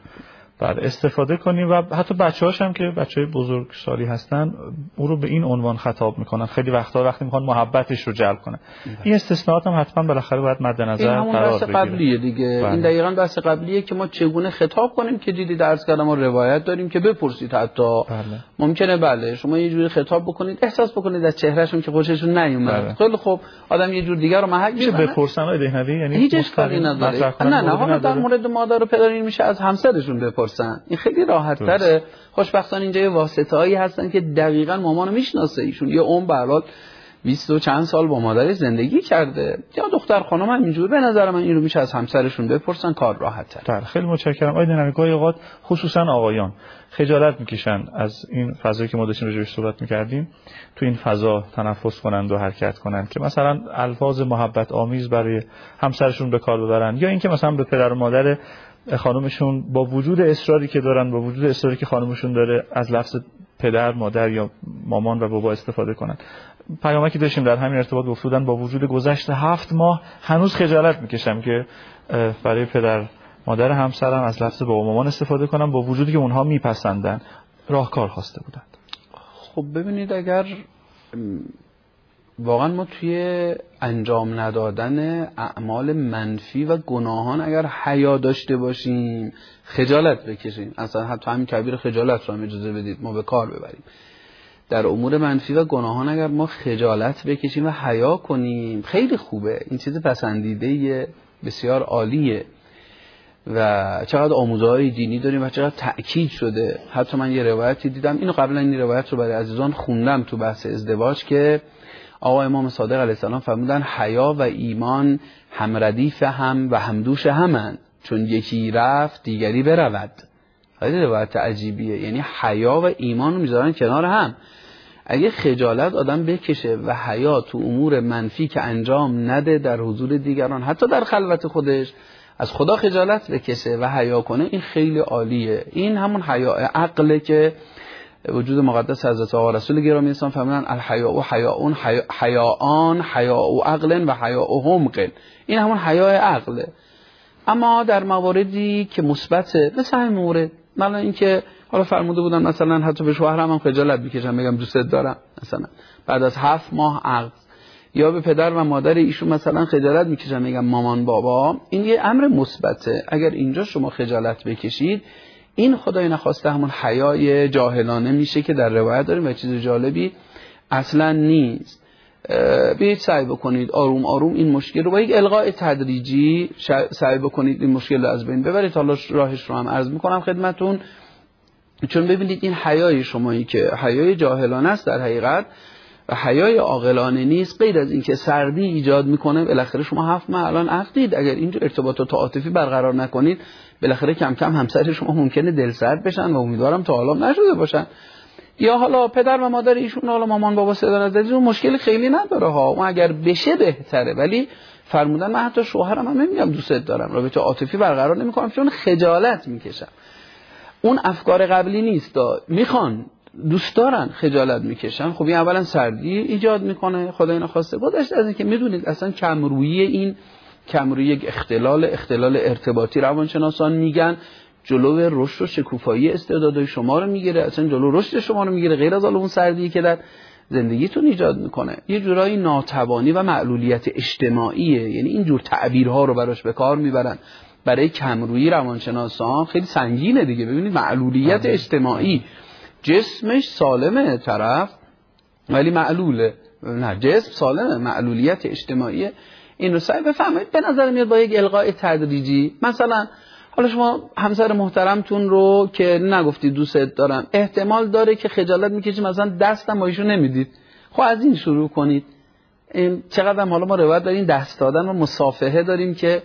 استفاده کنیم و حتی بچه‌هاش هم که بچه‌های بزرگسالی هستن او رو به این عنوان خطاب میکنن. خیلی وقتا وقتی میخوان محبتش رو جلب کنن. این استثناءات هم حتما بالاخره باید مد نظر قرار بگیره. این قبلیه دیگه. این دقیقاً بحث قبلیه که ما چگونه خطاب کنیم که دیدی درس کردم ما روایت داریم که بپرسید حتی ممکنه شما یه جوری خطاب بکنید احساس بکنید از چهرهشون که خوششون نیومد. خیلی خوب آدم یه جور دیگه رو محک میشه بپرسن آقای دهنوی، یعنی هیچ اشکالی نداره. نه حالا در مورد مادر و پدر این میشه از همسرشون بپرسن، این خیلی راحت تره. خوشبختانه اینجا یه واسطه‌ای هستن که دقیقاً مامانو میشناسه، ایشون یه عمر به هر حال 20 و چند سال با مادرش زندگی کرده، یا دختر خانم هم اینجور. به نظر من این رو میشه از همسرشون بپرسن، کار راحت تر. خیلی متشکرم آقای دهنوی. گاهی اوقات خصوصا آقایان خجالت میکشن از این فضایی که ما داشتیم راجعش صحبت میکردیم، تو این فضا تنفس کنند و حرکت کنند که مثلا الفاظ محبت آمیز برای همسرشون به کار ببرن، یا اینکه مثلا به پدر و مادر خانمشون با وجود اصراری که دارن، با وجود اصراری که خانمشون داره، از لفظ پدر، مادر یا مامان و بابا استفاده کنن. پیامکی داشتیم در همین ارتباط گفتن با وجود گذشت 7 ماه هنوز خجالت میکشم که برای پدر مادر همسرم از لفظ بابا مامان استفاده کنم، با وجودی که اونها میپسندن، راهکار خواسته بودند. خب ببینید اگر واقعا ما توی انجام ندادن اعمال منفی و گناهان اگر حیا داشته باشیم، خجالت بکشیم، اصلا حتی همین تعبیر خجالت رو هم اجازه بدید ما به کار ببریم، در امور منفی و گناهان اگر ما خجالت بکشیم و حیا کنیم، خیلی خوبه. این چیز پسندیده بسیار عالیه و چقدر آموزه‌های دینی داریم و چقدر تأکید شده. حتی من یه روایتی دیدم، اینو قبلا این روایت رو برای عزیزان خوندم تو بحث ازدواج، که آقا امام صادق علیه السلام فرمودن حیا و ایمان هم ردیف هم و همدوش همن، چون یکی رفت دیگری برود. خیلی روایت عجیبیه، یعنی حیا و ایمان رو میذارن کنار هم. اگه خجالت آدم بکشه و حیا تو امور منفی که انجام نده در حضور دیگران، حتی در خلوت خودش، از خدا خجالت بکشه و حیا کنه، این خیلی عالیه. این همون حیا عقله که وجود مقدس حضرت آقا رسول گرامی اسلام فرمودن الحیاء حیاء حیاءان حیاء عقل و حیاء حمق. این همون حیاء عقله. اما در مواردی که مثبته، مثل همین مورد مثلا اینکه حالا فرموده بودن مثلا حتی به شوهرم هم خجالت میکشم بگم دوستت دارم مثلا بعد از 7 ماه عقد، یا به پدر و مادر ایشون مثلا خجالت میکشم میگم مامان بابا، این یه امر مثبته. اگر اینجا شما خجالت بکشید، این خدای نخواسته همون حیای جاهلانه میشه که در روایت داریم و چیز جالبی اصلا نیست. بیایید سعی بکنید آروم آروم این مشکل رو با یک القاء تدریجی سعی بکنید این مشکل رو از بین ببرید. حالا راهش رو هم عرض میکنم خدمتون، چون ببینید این حیای شمایی که حیای جاهلانه است در حقیقت و حیای عاقلانه نیست، غیر از اینکه سردی ایجاد میکنه. بالاخره شما 7 ماه الان عقدید، اگر اینجا ارتباطات عاطفی برقرار نکنید بالاخره کم کم همسر شما ممکنه دلسرد بشن و امیدوارم تا حالا نشده باشن. یا حالا پدر و مادر ایشون، حالا مامان بابا صدا نزدید، اون مشکل خیلی نداره ها، اون اگر بشه بهتره. ولی فرمودن من حتی شوهرم هم نمیگم دوستت دارم، رابطه عاطفی برقرار نمیکنم چون خجالت میکشم. اون افکار قبلی نیست، میخوان دوست دارن خجالت میکشن. خب این اولا سردی ایجاد میکنه خدای نخواسته. گذشته از اینکه میدونید اصلا کمرویی، این کمرویی یک اختلال ارتباطی روانشناسان میگن جلو رشد و شکوفایی استعدادهای شما رو میگیره، اصلا جلو رشد شما رو میگیره، غیر از اون سردی که در زندگیتون ایجاد میکنه. یه جورایی ناتوانی و معلولیت اجتماعیه، یعنی این جور تعبیرها رو براش به کار میبرن. برای کمرویی روانشناسان خیلی سنگینه دیگه. ببینید معلولیت اجتماعی، جسمش سالمه طرف ولی معلوله، نه جسم سالمه، معلولیت اجتماعی. این رو سعی بفهمید. به نظر میاد با یک القاء تدریجی، مثلا حالا شما همسر محترمتون رو که نگفتید دوستت دارم، احتمال داره که خجالت میکشید مثلا دستم با ایشون نمیدید، خب از این شروع کنید. چقدر حالا ما روایت داریم دست دادن و مصافحه داریم که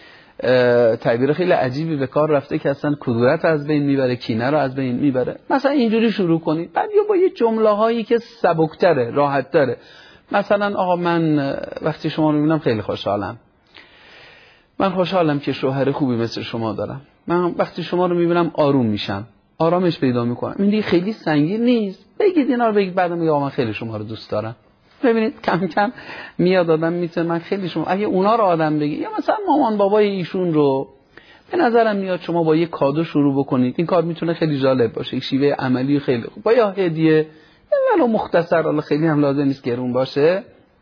تعبیر خیلی عجیبی به کار رفته که اصلا کدورت از بین میبره، کینه رو از بین میبره. مثلا اینجوری شروع کنید، بعد یا با یه جمله هایی که سبکتره، راحت تره. مثلا آقا من وقتی شما رو میبینم خیلی خوشحالم، من خوشحالم که شوهر خوبی مثل شما دارم، من وقتی شما رو میبینم آروم میشم، آرامش پیدا میکنم. این دیگه خیلی سنگین نیست، بگید اینا رو بگید، بعد میگه آقا من خیلی شما رو دوست دارم. ببینید کم کم میاد آدم میتونه من خیلی شما، اگه اونا رو آدم بگی، یا مثلا مامان بابای ایشون رو، به نظرم میاد شما با یه کادو شروع بکنید. این کار میتونه خیلی جالب باشه، یک شیوه عملی خیلی خوب. با یه هدیه ولو مختصر، حالا خیلی هم لازم نیست گرون باشه،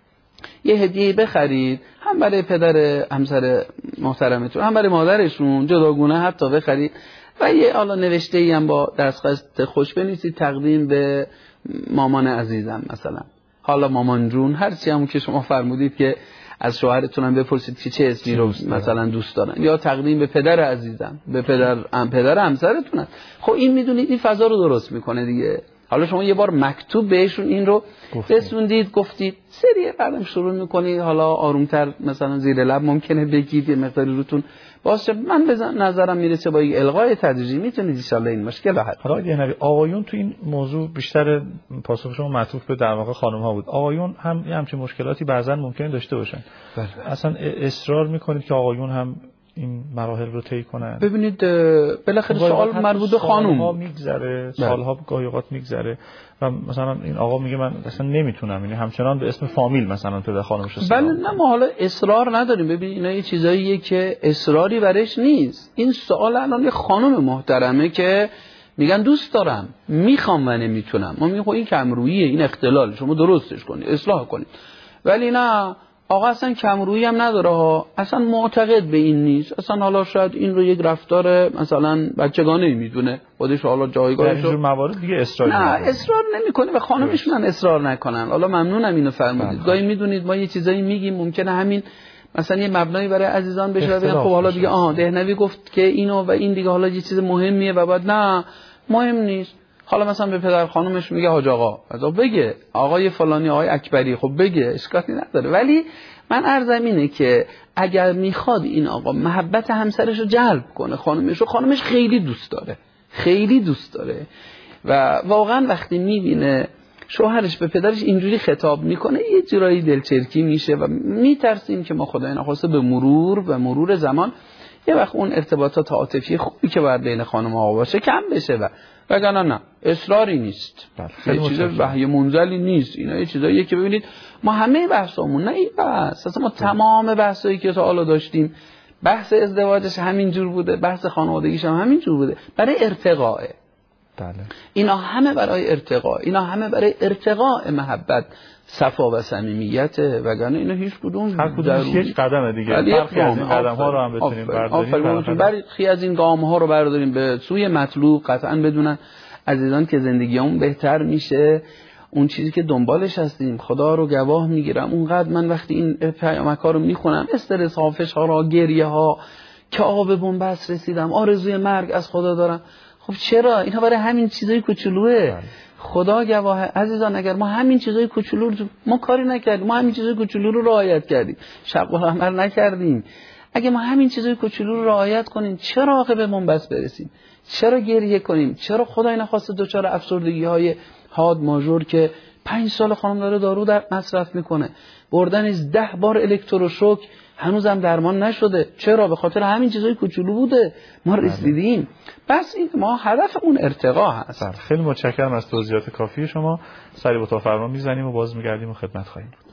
یه هدیه بخرید، هم برای پدر همسر محترمتون هم برای مادرشون جداگونه حتی بخرید، و یه حالا نوشته‌ای هم با دستخط خوش بنویسید تقدیم به مامان عزیزم مثلا. حالا مامان جون، هر چی هم که شما فرمودید که از شوهرتون هم بپرسید که چه اسمی رو مثلا دوست دارن، یا تقدیم به پدر عزیزم، به پدر همسرتون. خب این میدونید این فضا رو درست میکنه دیگه. حالا شما یه بار مکتوب بهشون این رو رسوندید، گفتید، سریع بعدم شروع میکنید حالا آرومتر مثلا زیر لب ممکنه بگید، یه مقداری روتون باشه. من به نظرم میرسه با یک القای تدریجی میتونید ان شاءالله این مشکل حل. حالا نبی آقایون تو این موضوع بیشتر پاسخ شما معطوف به در واقع خانم ها بود. آقایون هم همچین مشکلاتی بعضن ممکنه داشته باشن. اصلا اصرار میکنید که آقایون هم این مراحل رو طی کنن؟ ببینید بالاخره سوال مربوط به خانم سالها میگذره، سالها گاهی اوقات میگذره و مثلا این آقا میگه من اصلا نمیتونم، یعنی همچنان به اسم فامیل مثلا پدر خانمش است. بله، نه ما حالا اصرار نداریم. ببین اینا یه چیزاییه که اصراری برش نیست. این سوال الان یه خانم محترمه که میگن دوست دارم، میخوام و نمیتونم. ما میگیم این کمروییه، این اختلال، شما درستش کنید، اصلاح کنید. ولی نه، آقا اصلا کمرویی هم نداره ها، اصلا معتقد به این نیست، اصلا حالا شاید این رو یک رفتار مثلا بچگانه‌ای میدونه خودش، حالا جایگاهش در اینجور موارد دیگه اصرار نه اصرار نمیکنه و خانمشون هم اصرار نکنن. حالا ممنونم اینو فرمودید. گاهی میدونید ما یه چیزایی میگیم ممکنه همین مثلا یه مبنایی برای عزیزان بشه، بگن خب حالا دیگه دهنوی گفت که اینو و این دیگه حالا یه چیز مهمیه و بعد نه مهم نیست. حالا مثلا به پدر خانومش میگه حاج آقا، بگه آقای فلانی، آقای اکبری، خب بگه، اشکالی نداره. ولی من عرضم اینه که اگر میخواد این آقا محبت همسرش رو جلب کنه، خانمش خیلی دوست داره، خیلی دوست داره و واقعا وقتی میبینه شوهرش به پدرش اینجوری خطاب میکنه یه جورایی دلچرکی میشه و میترسیم که ما خدای نخواسته به مرور زمان یه وقت اون ارتباطات عاطفی خوبی که باید بین خانم و آقا باشه کم بشه وگرنه نه اصراری نیست. یه چیز وحی منزلی نیست. اینا یه چیزاییه که ببینید ما همه بحثامون نه این بحث، اصلا ما تمام بحثایی که تا حالا داشتیم بحث ازدواجش همین جور بوده، بحث خانوادگیش هم همین جور بوده، برای ارتقاء. بله. اینا همه برای ارتقاء، اینا همه برای ارتقاء محبت، صفا و صمیمیت، وگرنه اینا هیچ کدوم هر کدومش یک قدمه دیگه. برخی از این قدم‌ها رو هم بتونیم برداریم. برخی از این گام‌ها رو برداریم به سوی مطلوب، قطعاً بدونن عزیزان که زندگیمون بهتر میشه. اون چیزی که دنبالش هستیم خدا رو گواه میگیرم اونقدر من وقتی این پیامک‌ها رو میخونم استرس ها، فشار ها، گریه ها، که آب بنبست رسیدم، آرزوی مرگ از خدا دارم. خب چرا؟ اینا برای همین چیزای کوچولوئه. خدا گواه عزیزان، اگر ما همین چیزای کوچولو رو ما کاری نکردیم، ما همین چیزای کوچولو رو رعایت کردیم، شق القمر نکردیم، اگه ما همین چیزای کوچولو رو رعایت کنیم چرا آخه به بنبست برسیم؟ چرا گریه کنیم؟ چرا خدای نخواسته دچار افسردگی‌های حاد ماژور که 5 سال خانم داره دارو در مصرف میکنه، بردن از 10 بار الکتروشوک هنوزم درمان نشده. چرا؟ به خاطر همین چیزای کوچولو بوده ما رسیدیم. بس این ما هدف اون ارتقا هست. خیلی متشکرم از توضیحات کافی شما. سری با فرمان میزنیم و باز میگردیم و خدمت خواهیم بود.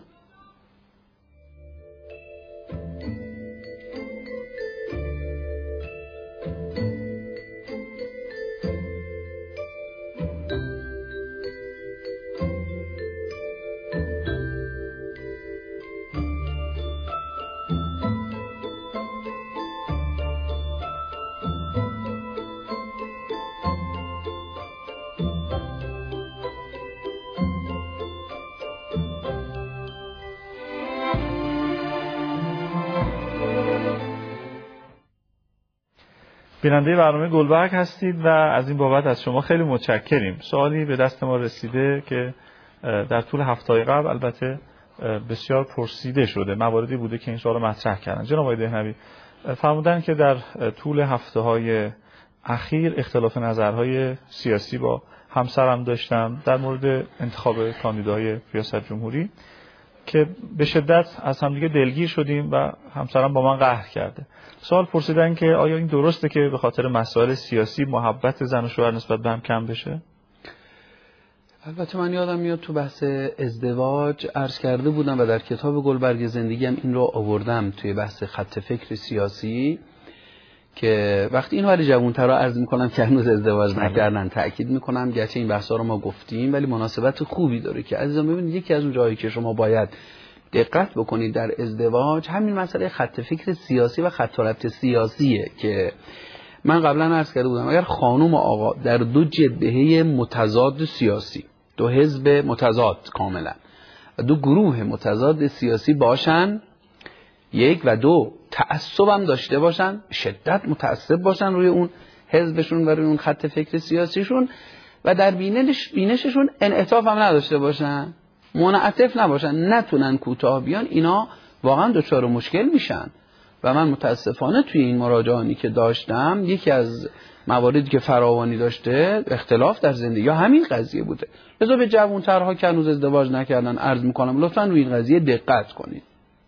بیننده برنامه گلبرگ هستید و از این بابت از شما خیلی متشکریم. سوالی به دست ما رسیده که در طول هفته‌های قبل البته بسیار پرسیده شده، مواردی بوده که این سوال مطرح کردن. جناب آقای دهنوی فرمودن که در طول هفته‌های اخیر اختلاف نظرهای سیاسی با همسرم داشتم در مورد انتخاب کاندیدای ریاست جمهوری که به شدت از همدیگه دلگیر شدیم و همسرم با من قهر کرده. سوال پرسیدن که آیا این درسته که به خاطر مسائل سیاسی محبت زن و شوهر نسبت به هم کم بشه؟ البته من یادم میاد تو بحث ازدواج عرض کرده بودم و در کتاب گلبرگ زندگی هم این رو آوردم توی بحث خط فکر سیاسی که وقتی اینو برای جوان‌ترا عرض میکنم که هنوز ازدواج نکردن تأکید میکنم، گرچه این بحثا رو ما گفتیم ولی مناسبت خوبی داره که عزیزان ببینید یکی از اون جایی که شما باید دقت بکنید در ازدواج همین مسئله خط فکر سیاسی و خط ربط سیاسیه که من قبلا عرض کرده بودم اگر خانم و آقا در دو جبهه متضاد سیاسی، دو حزب متضاد کاملا، دو گروه متضاد سیاسی باشن، یک و دو تعصب هم داشته باشن، شدت متعصب باشن روی اون حزبشون و روی اون خط فکر سیاسیشون و در بینششون انعطاف هم نداشته باشن، منعطف نباشن، نتونن کوتاه بیان، اینا واقعا دچار مشکل میشن. و من متاسفانه توی این مراجعانی که داشتم یکی از مواردی که فراوانی داشته اختلاف در زندگی یا همین قضیه بوده. لذا به جوان‌ترها که هنوز ازدواج نکردن عرض میکنم لطفاً روی این قضیه دقت کنید.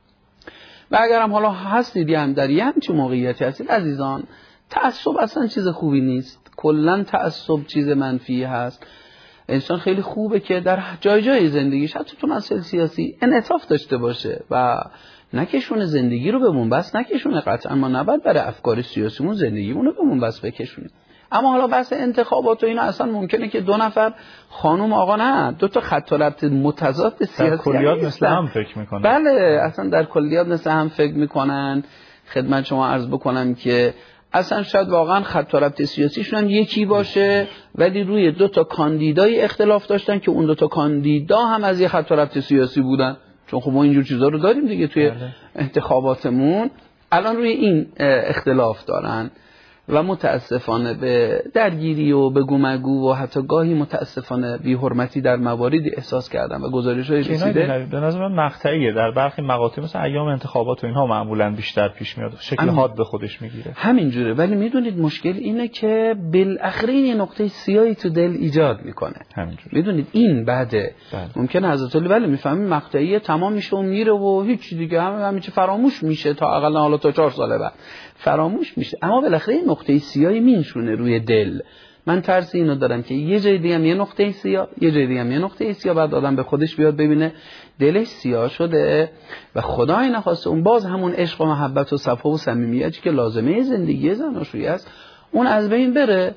و اگر هم حالا هستید هم در یه همچین موقعیتی هستید عزیزان، تعصب اصلا چیز خوبی نیست، کلا تعصب چیز منفی هست. انسان خیلی خوبه که در جای جای زندگیش حتی تو مسائل سیاسی انعطاف داشته باشه و نکشونه زندگی رو به بنبست نکشونه. قطعا ما نباید برای افکار سیاسیمون زندگیمون رو به بنبست بکشونیم. اما حالا بحث انتخابات و اینا اصلا ممکنه که دو نفر خانم و آقا نه دو تا خط و ربط متضاد سیاسی در کلیات مثل هم فکر میکنن. بله اصلا در کلیات مثل هم فکر میکنن. خدمت شما عرض بکنم که اصلا شاید واقعا خط و ربط سیاسیشون هم یکی باشه ولی روی دو تا کاندیدای اختلاف داشتن که اون دو تا کاندیدا هم از یه خط و ربط سیاسی بودن، چون خب ما اینجور چیزا رو داریم دیگه توی انتخاباتمون. الان روی این اختلاف دارن و متاسفانه به درگیری و به گومگو و حتی گاهی متاسفانه بی‌حرمتی در مواردی احساس کردم و گزارش‌های رسیده. به نظر من مقطعیه، در برخی مقاطع مثل ایام انتخابات و اینها معمولاً بیشتر پیش میاد، شکل حاد به خودش میگیره. همینجوره، ولی میدونید مشکل اینه که بالاخره این نقطه سیاهی تو دل ایجاد میکنه. همینجوره. میدونید این بعده ممکنه حضرت علی ولی میفهمیم مقطعیه تمام میشه و میره و هیچ دیگه همین چه فراموش میشه تا اقلا حالا تا 4 سال بعد فراموش میشه، اما بالاخره این نقطه سیاهی میشونه روی دل. من ترس اینو دارم که یه جای دیگه هم یه نقطه سیاه، یه جای دیگه هم یه نقطه سیاه، بعد آدم به خودش بیاد ببینه دلش سیاه شده و خدای نخواسته اون باز همون عشق و محبت و صفا و صمیمیتی که لازمه زندگی زناشویی است اون از بین بره.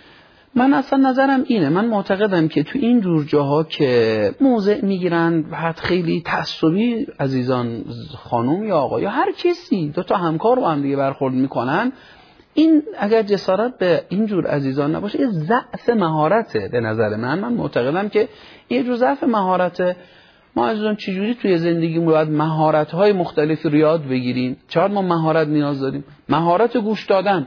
من اصلا نظرم اینه، من معتقدم که تو این جور جاها که موضع میگیرن بعد خیلی تعصبی عزیزان خانم یا آقا یا هر کسی دو تا همکار با هم دیگه برخورد میکنن، این اگر جسارت به این جور عزیزان نباشه یه ضعف مهارته. به نظر من معتقدم که یه جور ضعف مهارته. ما عزیزان چجوری توی زندگیمون باید مهارت‌های مختلفی رو یاد بگیریم؟ چقدر ما مهارت نیاز داریم؟ مهارت گوش دادن،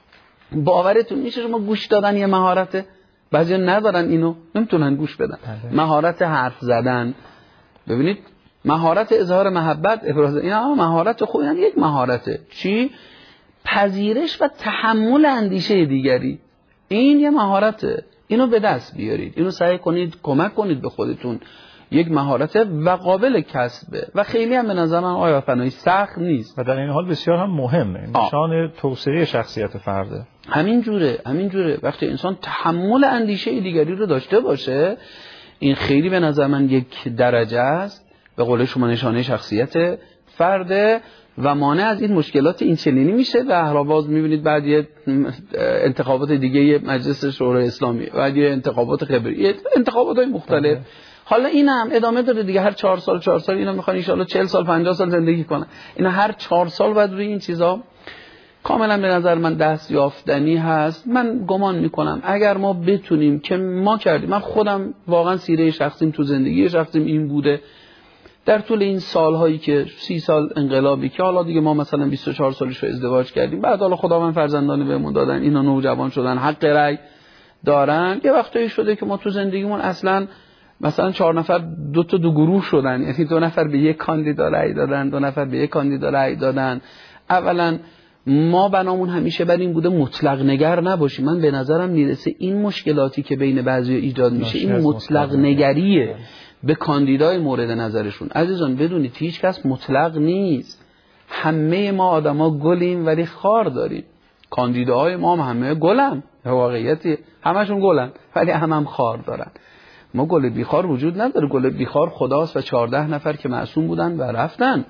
باورتون میشه شما گوش دادن یه مهارته؟ بعضیا ندارن اینو، نمیتونن گوش بدن. مهارت حرف زدن، ببینید مهارت اظهار محبت، ابراز اینا مهارت خوب، این یک مهارته. چی؟ پذیرش و تحمل اندیشه دیگری، این یه مهارته. اینو به دست بیارید، اینو سعی کنید کمک کنید به خودتون. یک مهارته و قابل کسبه و خیلی هم به نظر من آیا فنایی سخت نیست و در این حال بسیار هم مهمه، نشان توسعه شخصیت فرده. همینجوره وقتی انسان تحمل اندیشه دیگری رو داشته باشه، این خیلی به نظر من یک درجه است، به قول شما نشانه شخصیت فرده و مانع از این مشکلات این چنینی میشه. و اهرآباد میبینید بعد یه انتخابات دیگه مجلس شورای اسلامی، بعد یه انتخابات خبری، انتخابات‌های مختلف. حالا اینم ادامه داره دیگه، هر 4 سال اینا میخوان ان شاءالله 40 سال 50 سال زندگی کنن. اینا هر 4 سال بعد روی این چیزا کاملا به نظر من دست یافتنی هست. من گمان میکنم اگر ما بتونیم که ما کردیم، من خودم واقعا سیره شخصیم تو زندگی شخصیم این بوده در طول این سالهایی که 30 سال انقلابی که حالا دیگه ما مثلا 24 سالش ازدواج کردیم، بعد حالا خداوند فرزندانی بهمون دادن، اینا نوجوان شدن، حق رأی دارن. یه وقتایی شده که ما تو زندگیمون اصلا مثلا 4 نفر دو گروه شدن، یعنی 2 نفر به یک کاندیدا رأی دادن، 2 نفر به یک کاندیدا رأی دادن. اولا ما بنامون همیشه بر این بوده مطلق نگر نباشیم. من به نظرم میرسه این مشکلاتی که بین بعضی ایجاد میشه این مطلق نگریه به کاندیدای مورد نظرشون. عزیزان بدونید هیچ کس مطلق نیست، همه ما آدما گلیم ولی خار داریم. کاندیداهای ما هم همه گلن، واقعیتی همشون گلن ولی هم خار دارن. ما گل بیخار وجود نداره، گل بیخار خداست و 14 نفر که معصوم بودن و رفتن.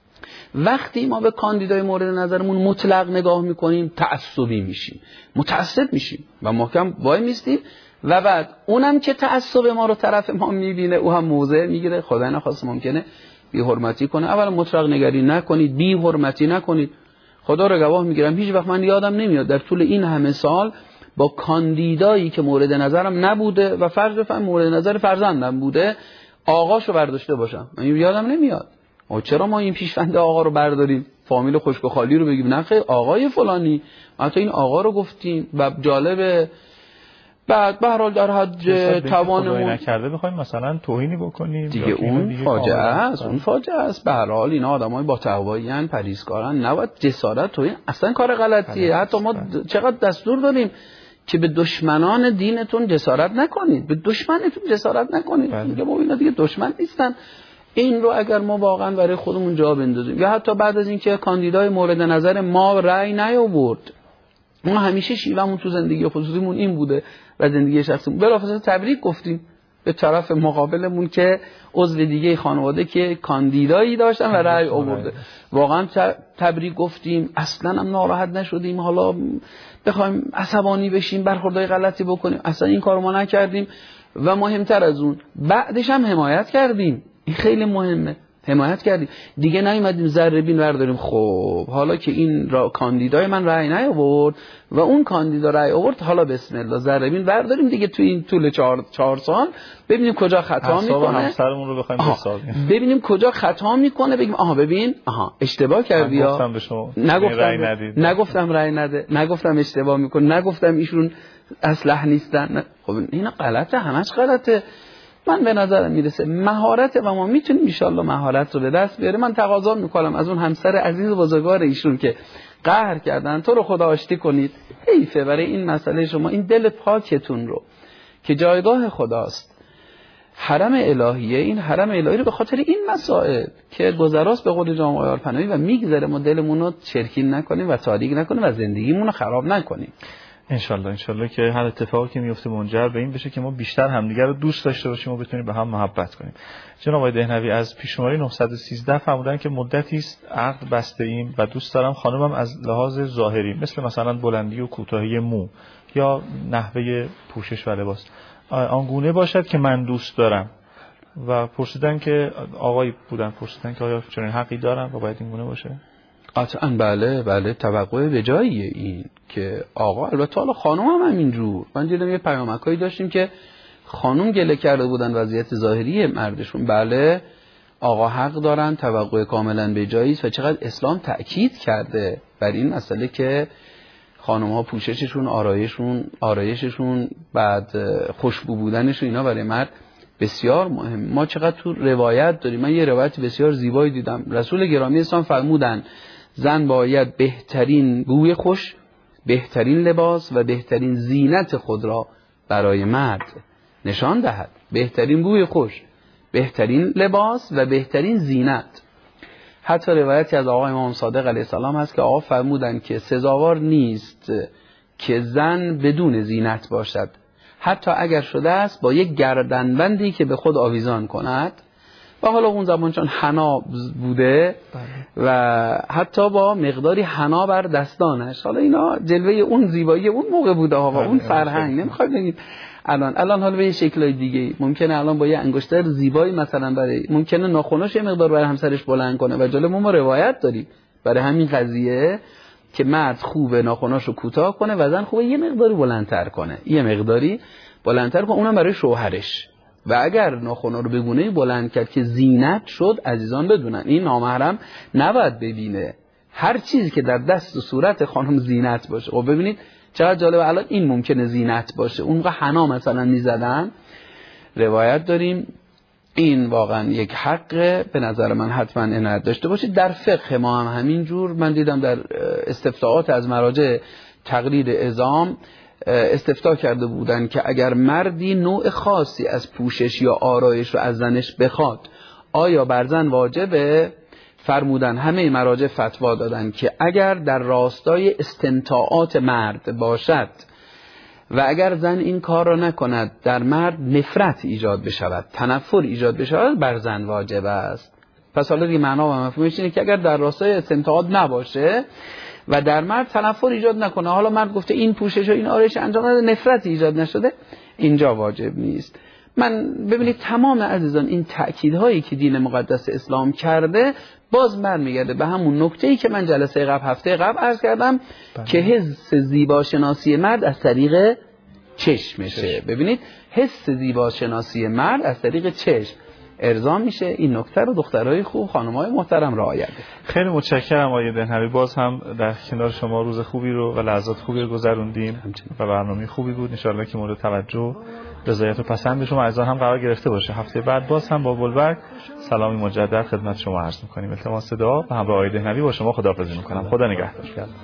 وقتی ما به کاندیدای مورد نظرمون مطلق نگاه میکنیم تعصبی میشیم، متعصب میشیم و محکم وای میستیم و بعد اونم که تعصب ما رو طرف ما میبینه او هم موضع میگیره، خدا نخواست ممکنه بی حرمتی کنه. اولا مطلق نگری نکنید، بی حرمتی نکنید. خدا رو گواه میگیرم هیچ وقت من یادم نمیاد در طول این همه سال با کاندیدایی که مورد نظرم نبوده و فرض بفرمایید مورد نظر فرزندم بوده آقاشو برداشته باشم، من یادم نمیاد. چرا ما این پیشوند آقا رو برداریم، فامیل خشک و خالی رو بگیم نه خیر آقای فلانی، حتی این آقا رو گفتیم و جالبه بعد به هر حال در حد توانمون نکرده بخوایم مثلا توهینی بکنیم دیگه، اون فاجعه است، اون فاجعه است. به هر حال اینا آدمای با تقوایی ان، پرهیزکارن، نباید جسارت توهین اصلا کار غلطیه. حتی ما چقدر دستور داریم که به دشمنان دینتون جسارت نکنید، به دشمنتون جسارت نکنید. میگه ما اینا دیگه دشمن نیستن. این رو اگر ما واقعا برای خودمون جا بندازیم، یا حتی بعد از اینکه کاندیدای مورد نظر ما رأی نیاورد، ما همیشه شیوهمون تو زندگی خصوصیمون این بوده و زندگی شخصیمون بلافاصله تبریک گفتیم به طرف مقابلمون که عضو دیگه خانواده که کاندیدایی داشتن و رأی آورده، واقعا تبریک گفتیم، اصلا هم ناراحت نشدیم حالا بخوایم عصبانی بشیم برخوردای غلطی بکنیم، اصلا این کارو ما نکردیم و مهمتر از اون بعدش هم حمایت کردیم. این خیلی مهمه، حمایت کردیم دیگه، نیومدیم ذره بین برداریم. خب حالا که این کاندیدای من رأی نیاورد و اون کاندیدا رأی آورد، حالا بسم الله ذره بین برداریم دیگه تو این طول 4 سال ببینیم کجا خطا میکنه، همسرمون رو بخوایم حسابیم، ببینیم کجا خطا میکنه، بگیم آها ببین اجتباه کردی یا گفتم به شما نگفتم رأی نده، نگفتم اشتباه میکنه، نگفتم ایشون اصلح نیستن. خب اینا غلطه، همش غلطه. من به نظرم میرسه مهارت و ما میتونیم ان شاءالله مهارت رو به دست بیاریم. من تقاضا میکنم از اون همسر عزیز و بزرگوار ایشون که قهر کردن، تو رو خدا آشتی کنید. حیفه برای این مسئله شما این دل پاکتون رو که جایگاه خداست، حرم الهیه، این حرم الهی رو به خاطر این مسائل که گذراست به قول جناب آقای آرپناهی و میگذره ما دلمون رو چرکین نکنیم و تاریک نکنیم و زندگیمون رو خراب نکنیم. انشالله که هر اتفاقی که میفته منجر به این بشه که ما بیشتر همدیگر رو دوست داشته باشیم و بتونیم به هم محبت کنیم. جناب آقای دهنوی از پیش شماره 913 فرمودن که مدتی است عقد بسته ایم و دوست دارم خانمم از لحاظ ظاهری مثلا بلندی و کوتاهی مو یا نحوه پوشش و لباس آنگونه باشد که من دوست دارم و پرسیدن که آقای بودن پرسیدن که آیا چنین حقی دارم و باید اینگونه باشه؟ قطعا بله توقع به جاییه این که آقا، البته حالا خانم هم همینجور. من دیدم یه پیامکایی داشتیم که خانم گله کرده بودن وضعیت ظاهری مردشون. بله آقا حق دارن، توقع کاملا به جایی است و چقدر اسلام تأکید کرده بر این مسئله که خانم ها پوشششون، آرایششون، بعد خوشبو بودنشون، اینا برای مرد بسیار مهم. ما چقدر تو روایت داریم. من یه روایت بسیار زیبایی دیدم. رسول گرامی اسلام فرمودن زن باید بهترین بوی خوش، بهترین لباس و بهترین زینت خود را برای مرد نشان دهد. بهترین بوی خوش، بهترین لباس و بهترین زینت. حتی روایتی از آقای امام صادق علیه السلام هست که آقا فرمودن که سزاوار نیست که زن بدون زینت باشد، حتی اگر شده است با یک گردنبندی که به خود آویزان کند و حالا اون زمان چون حنا بوده و حتی با مقداری حنا بر دستانش. حالا اینا جلوه اون زیبایی اون موقع بوده ها و اون فرهنگ. نمیخواد بگید الان حالا به یه شکلای دیگه ممکنه الان با یه انگشتر زیبایی مثلا برای ممکنه ناخنش یه مقدار برای همسرش بلند کنه و جلو ما روایت داریم برای همین قضیه که مرد خوبه ناخناشو کوتاه کنه و زن خوبه یه مقداری بلندتر کنه، اونم برای شوهرش. و اگر ناخنا رو به گونه‌ای بلند کرد که زینت شد، عزیزان بدونن این نامحرم نباید ببینه. هر چیزی که در دست و صورت خانم زینت باشه. خب ببینید چقدر جالبه، الان این ممکنه زینت باشه، اون موقع حنا مثلا میزدن. روایت داریم این واقعا یک حقه، به نظر من حتما عنایت داشته باشید. در فقه ما هم همین جور من دیدم در استفتاءات از مراجع تقلید عظام استفتاء کرده بودن که اگر مردی نوع خاصی از پوشش یا آرایش رو از زنش بخواد آیا بر زن واجبه؟ فرمودن همه مراجع فتوا دادن که اگر در راستای استمتاعات مرد باشد و اگر زن این کار را نکند در مرد نفرت ایجاد بشود، تنفر ایجاد بشود، بر زن واجب است. پس حالا دیگه معنا و مفهومش اینه که اگر در راستای استمتاعات نباشه و در مرد تنفر ایجاد نکنه، حالا مرد گفته این پوشش و این آرایش انجام نده، نفرت ایجاد نشده، اینجا واجب نیست. من ببینید تمام عزیزان این تأکیدهایی که دین مقدس اسلام کرده باز برمیگرده به همون نکته‌ای که من جلسه قبل هفته قبل عرض کردم که حس زیباشناسی مرد از طریق چشمشه. ببینید حس زیباشناسی مرد از طریق چشم ارضا میشه. این نکته رو دخترای خوب، خانم‌های محترم رعایت کنید. خیلی متشکرم آقای دهنوی. باز هم در کنار شما روز خوبی رو و لحظات خوبی رو گذروندیم و برنامه خوبی بود. ان شاءالله که مورد توجه، رضایت و پسند شما عزیزان هم قرار گرفته باشه. هفته بعد باز هم با گلبرگ سلامی مجدد خدمت شما عرض می‌کنیم. التماس دعا و همراه آقای دهنوی با شما خداحافظی می‌کنم. خدا نگهدار.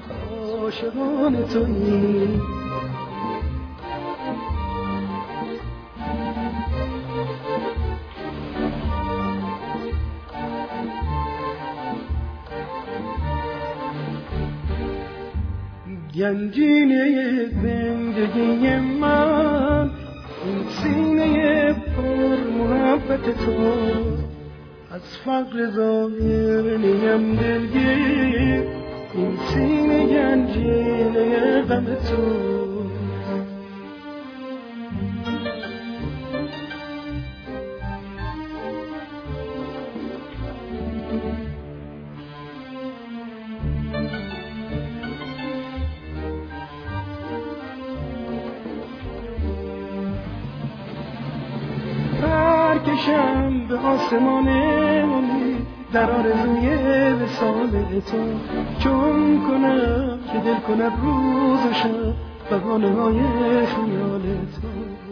گنجینه زندگی من این سینه پر محبت تو، از فقر ظاهر نیم دلگیر این سینه گنجینه غم تو. بکشم به آسمان امید در آرزوی وصال تو، چون کنم که دل کند روز و شب بهانه های خیال تو.